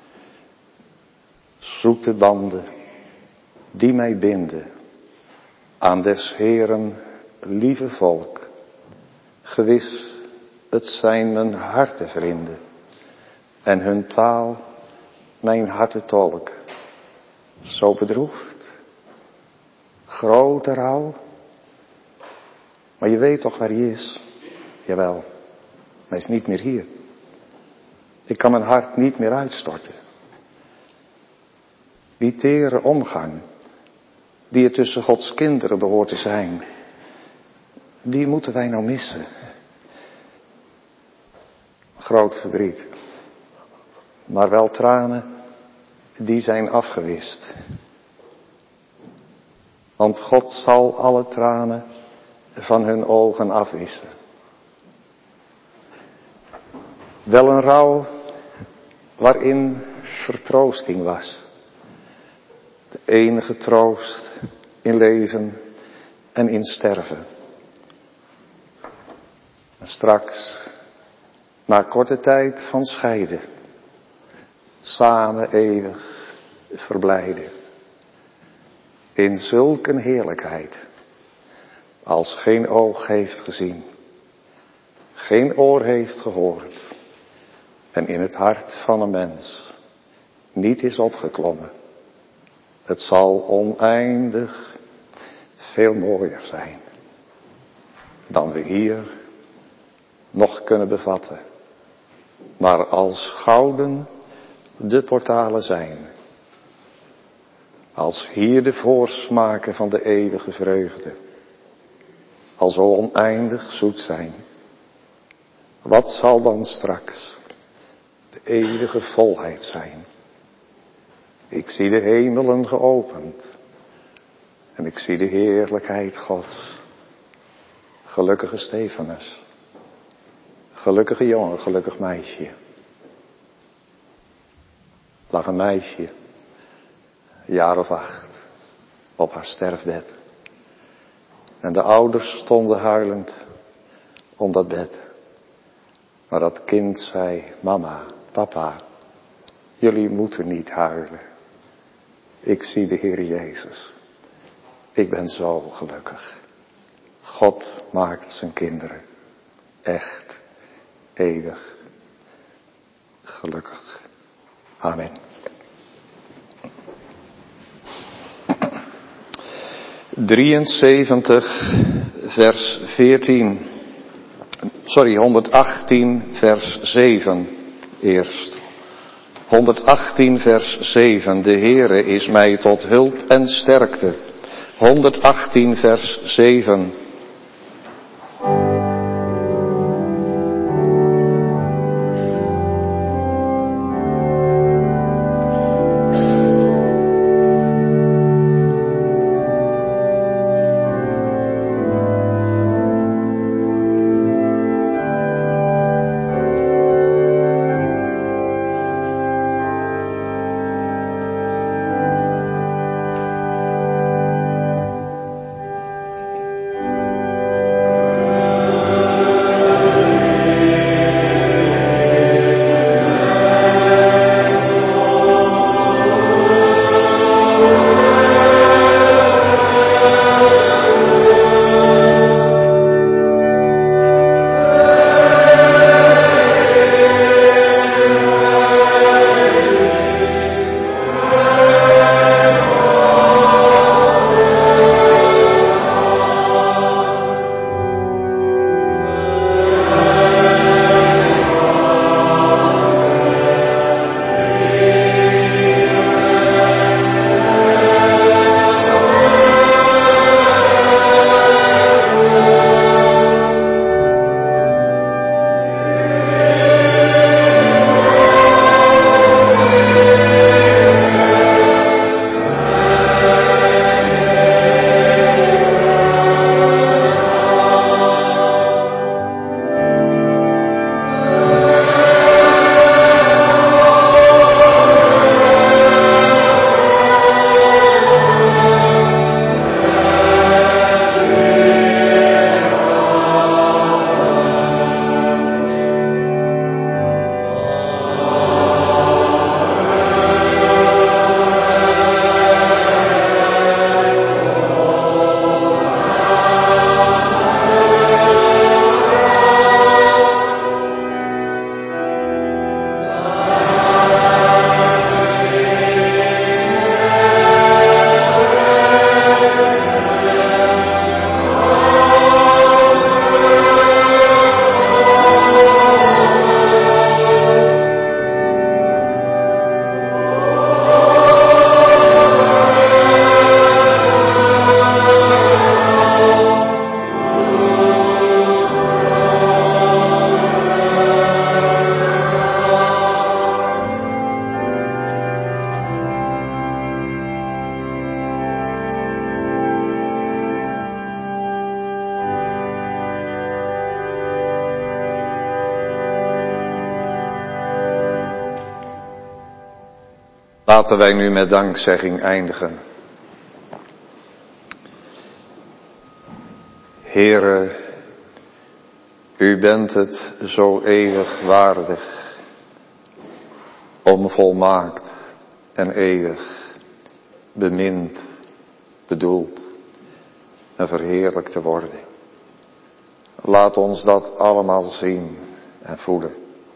Zoete banden die mij binden aan des Heeren lieve volk. Gewis, het zijn mijn hartevrienden en hun taal mijn hartetolk. Zo bedroefd, grote rouw. Maar je weet toch waar hij is? Jawel, hij is niet meer hier. Ik kan mijn hart niet meer uitstorten. Die tere omgang die er tussen Gods kinderen behoort te zijn, die moeten wij nou missen. Groot verdriet. Maar wel tranen die zijn afgewist. Want God zal alle tranen van hun ogen afwissen. Wel een rouw waarin vertroosting was. De enige troost in leven en in sterven. En straks, na korte tijd van scheiden, samen eeuwig verblijden. In zulk een heerlijkheid, als geen oog heeft gezien, geen oor heeft gehoord en in het hart van een mens niet is opgeklommen. Het zal oneindig veel mooier zijn dan we hier nog kunnen bevatten. Maar als gouden de portalen zijn, als hier de voorsmaken van de eeuwige vreugde al zo oneindig zoet zijn, wat zal dan straks de eeuwige volheid zijn? Ik zie de hemelen geopend en ik zie de heerlijkheid Gods. Gelukkige Stefanus, gelukkige jongen, gelukkig meisje. Lag een meisje, een jaar of 8, op haar sterfbed. En de ouders stonden huilend om dat bed. Maar dat kind zei: mama, papa, jullie moeten niet huilen. Ik zie de Heer Jezus. Ik ben zo gelukkig. God maakt zijn kinderen echt, eeuwig gelukkig. Amen. vers 14. 118 vers 7 eerst. 118 vers 7. De Heere is mij tot hulp en sterkte. 118 vers 7. Laten wij nu met dankzegging eindigen. Heere, u bent het zo eeuwig waardig om volmaakt en eeuwig bemind, bedoeld en verheerlijkt te worden. Laat ons dat allemaal zien en voelen.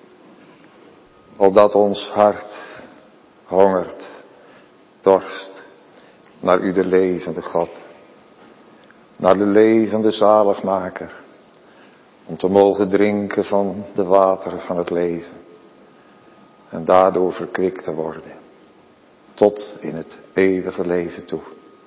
Opdat ons hart hongert, dorst naar u de levende God. Naar de levende zaligmaker. Om te mogen drinken van de wateren van het leven. En daardoor verkwikt te worden. Tot in het eeuwige leven toe.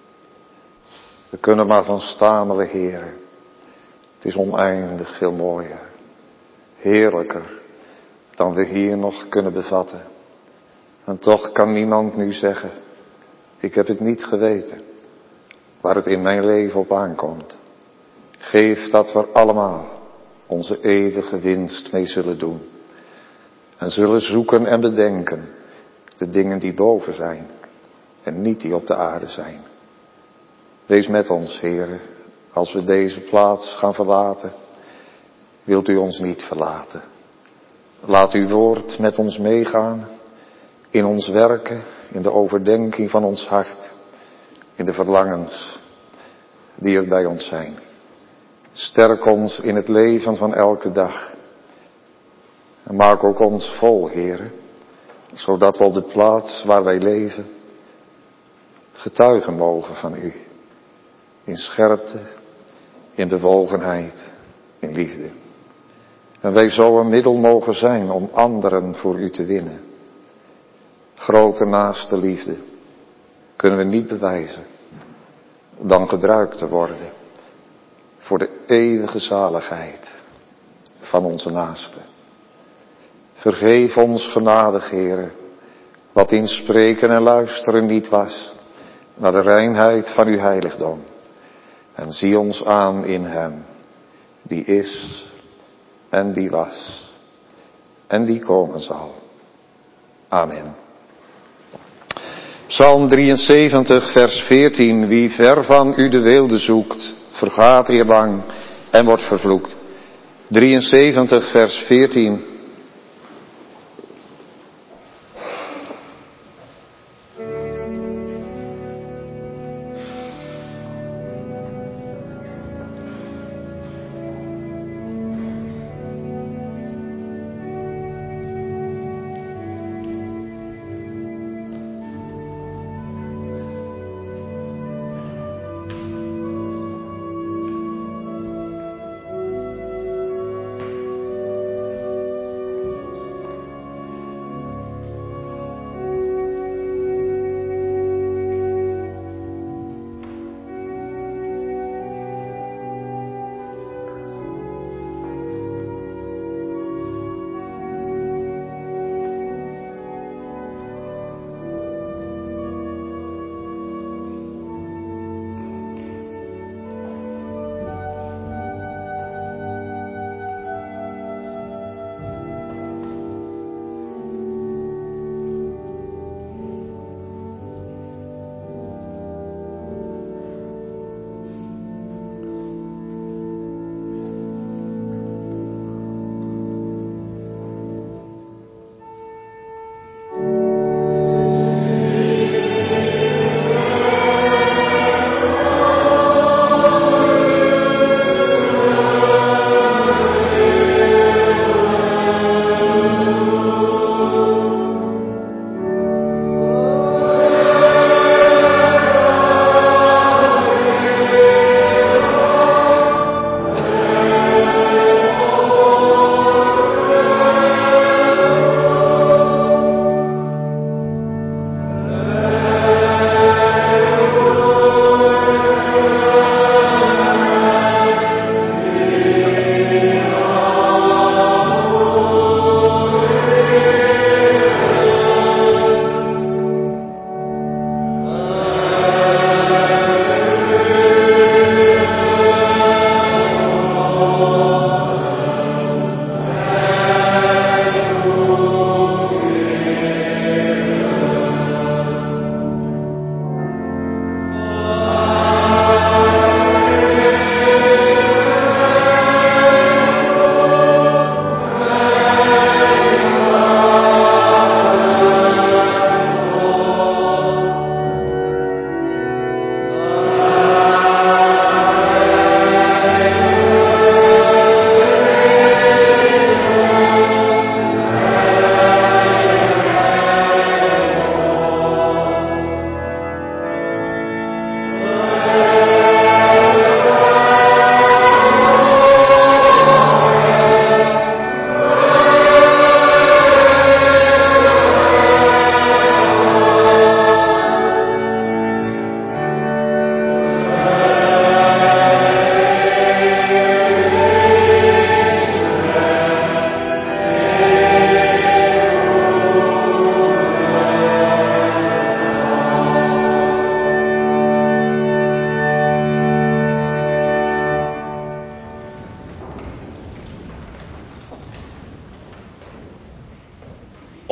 We kunnen maar van stamelen, Heere. Het is oneindig veel mooier. Heerlijker dan we hier nog kunnen bevatten. En toch kan niemand nu zeggen, ik heb het niet geweten. Waar het in mijn leven op aankomt. Geef dat we allemaal onze eeuwige winst mee zullen doen. En zullen zoeken en bedenken de dingen die boven zijn. En niet die op de aarde zijn. Wees met ons, Heere, als we deze plaats gaan verlaten. Wilt u ons niet verlaten. Laat uw woord met ons meegaan. In ons werken, in de overdenking van ons hart. In de verlangens die er bij ons zijn. Sterk ons in het leven van elke dag. En maak ook ons vol, Heere. Zodat we op de plaats waar wij leven getuigen mogen van u. In scherpte, in bewogenheid, in liefde. En wij zo een middel mogen zijn om anderen voor u te winnen. Grote naaste liefde kunnen we niet bewijzen dan gebruikt te worden voor de eeuwige zaligheid van onze naaste. Vergeef ons genadig, Heere, wat in spreken en luisteren niet was, naar de reinheid van uw heiligdom. En zie ons aan in hem, die is en die was en die komen zal. Amen. Psalm 73, vers 14. Wie ver van u de weelde zoekt, vergaat eerlang en wordt vervloekt. 73, vers 14.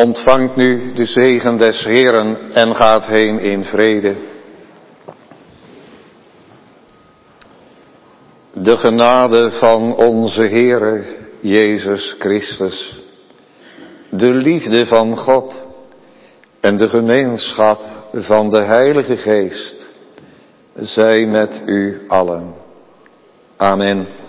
ontvangt nu de zegen des Heeren en gaat heen in vrede. De genade van onze Heere Jezus Christus, de liefde van God en de gemeenschap van de Heilige Geest zij met u allen. Amen.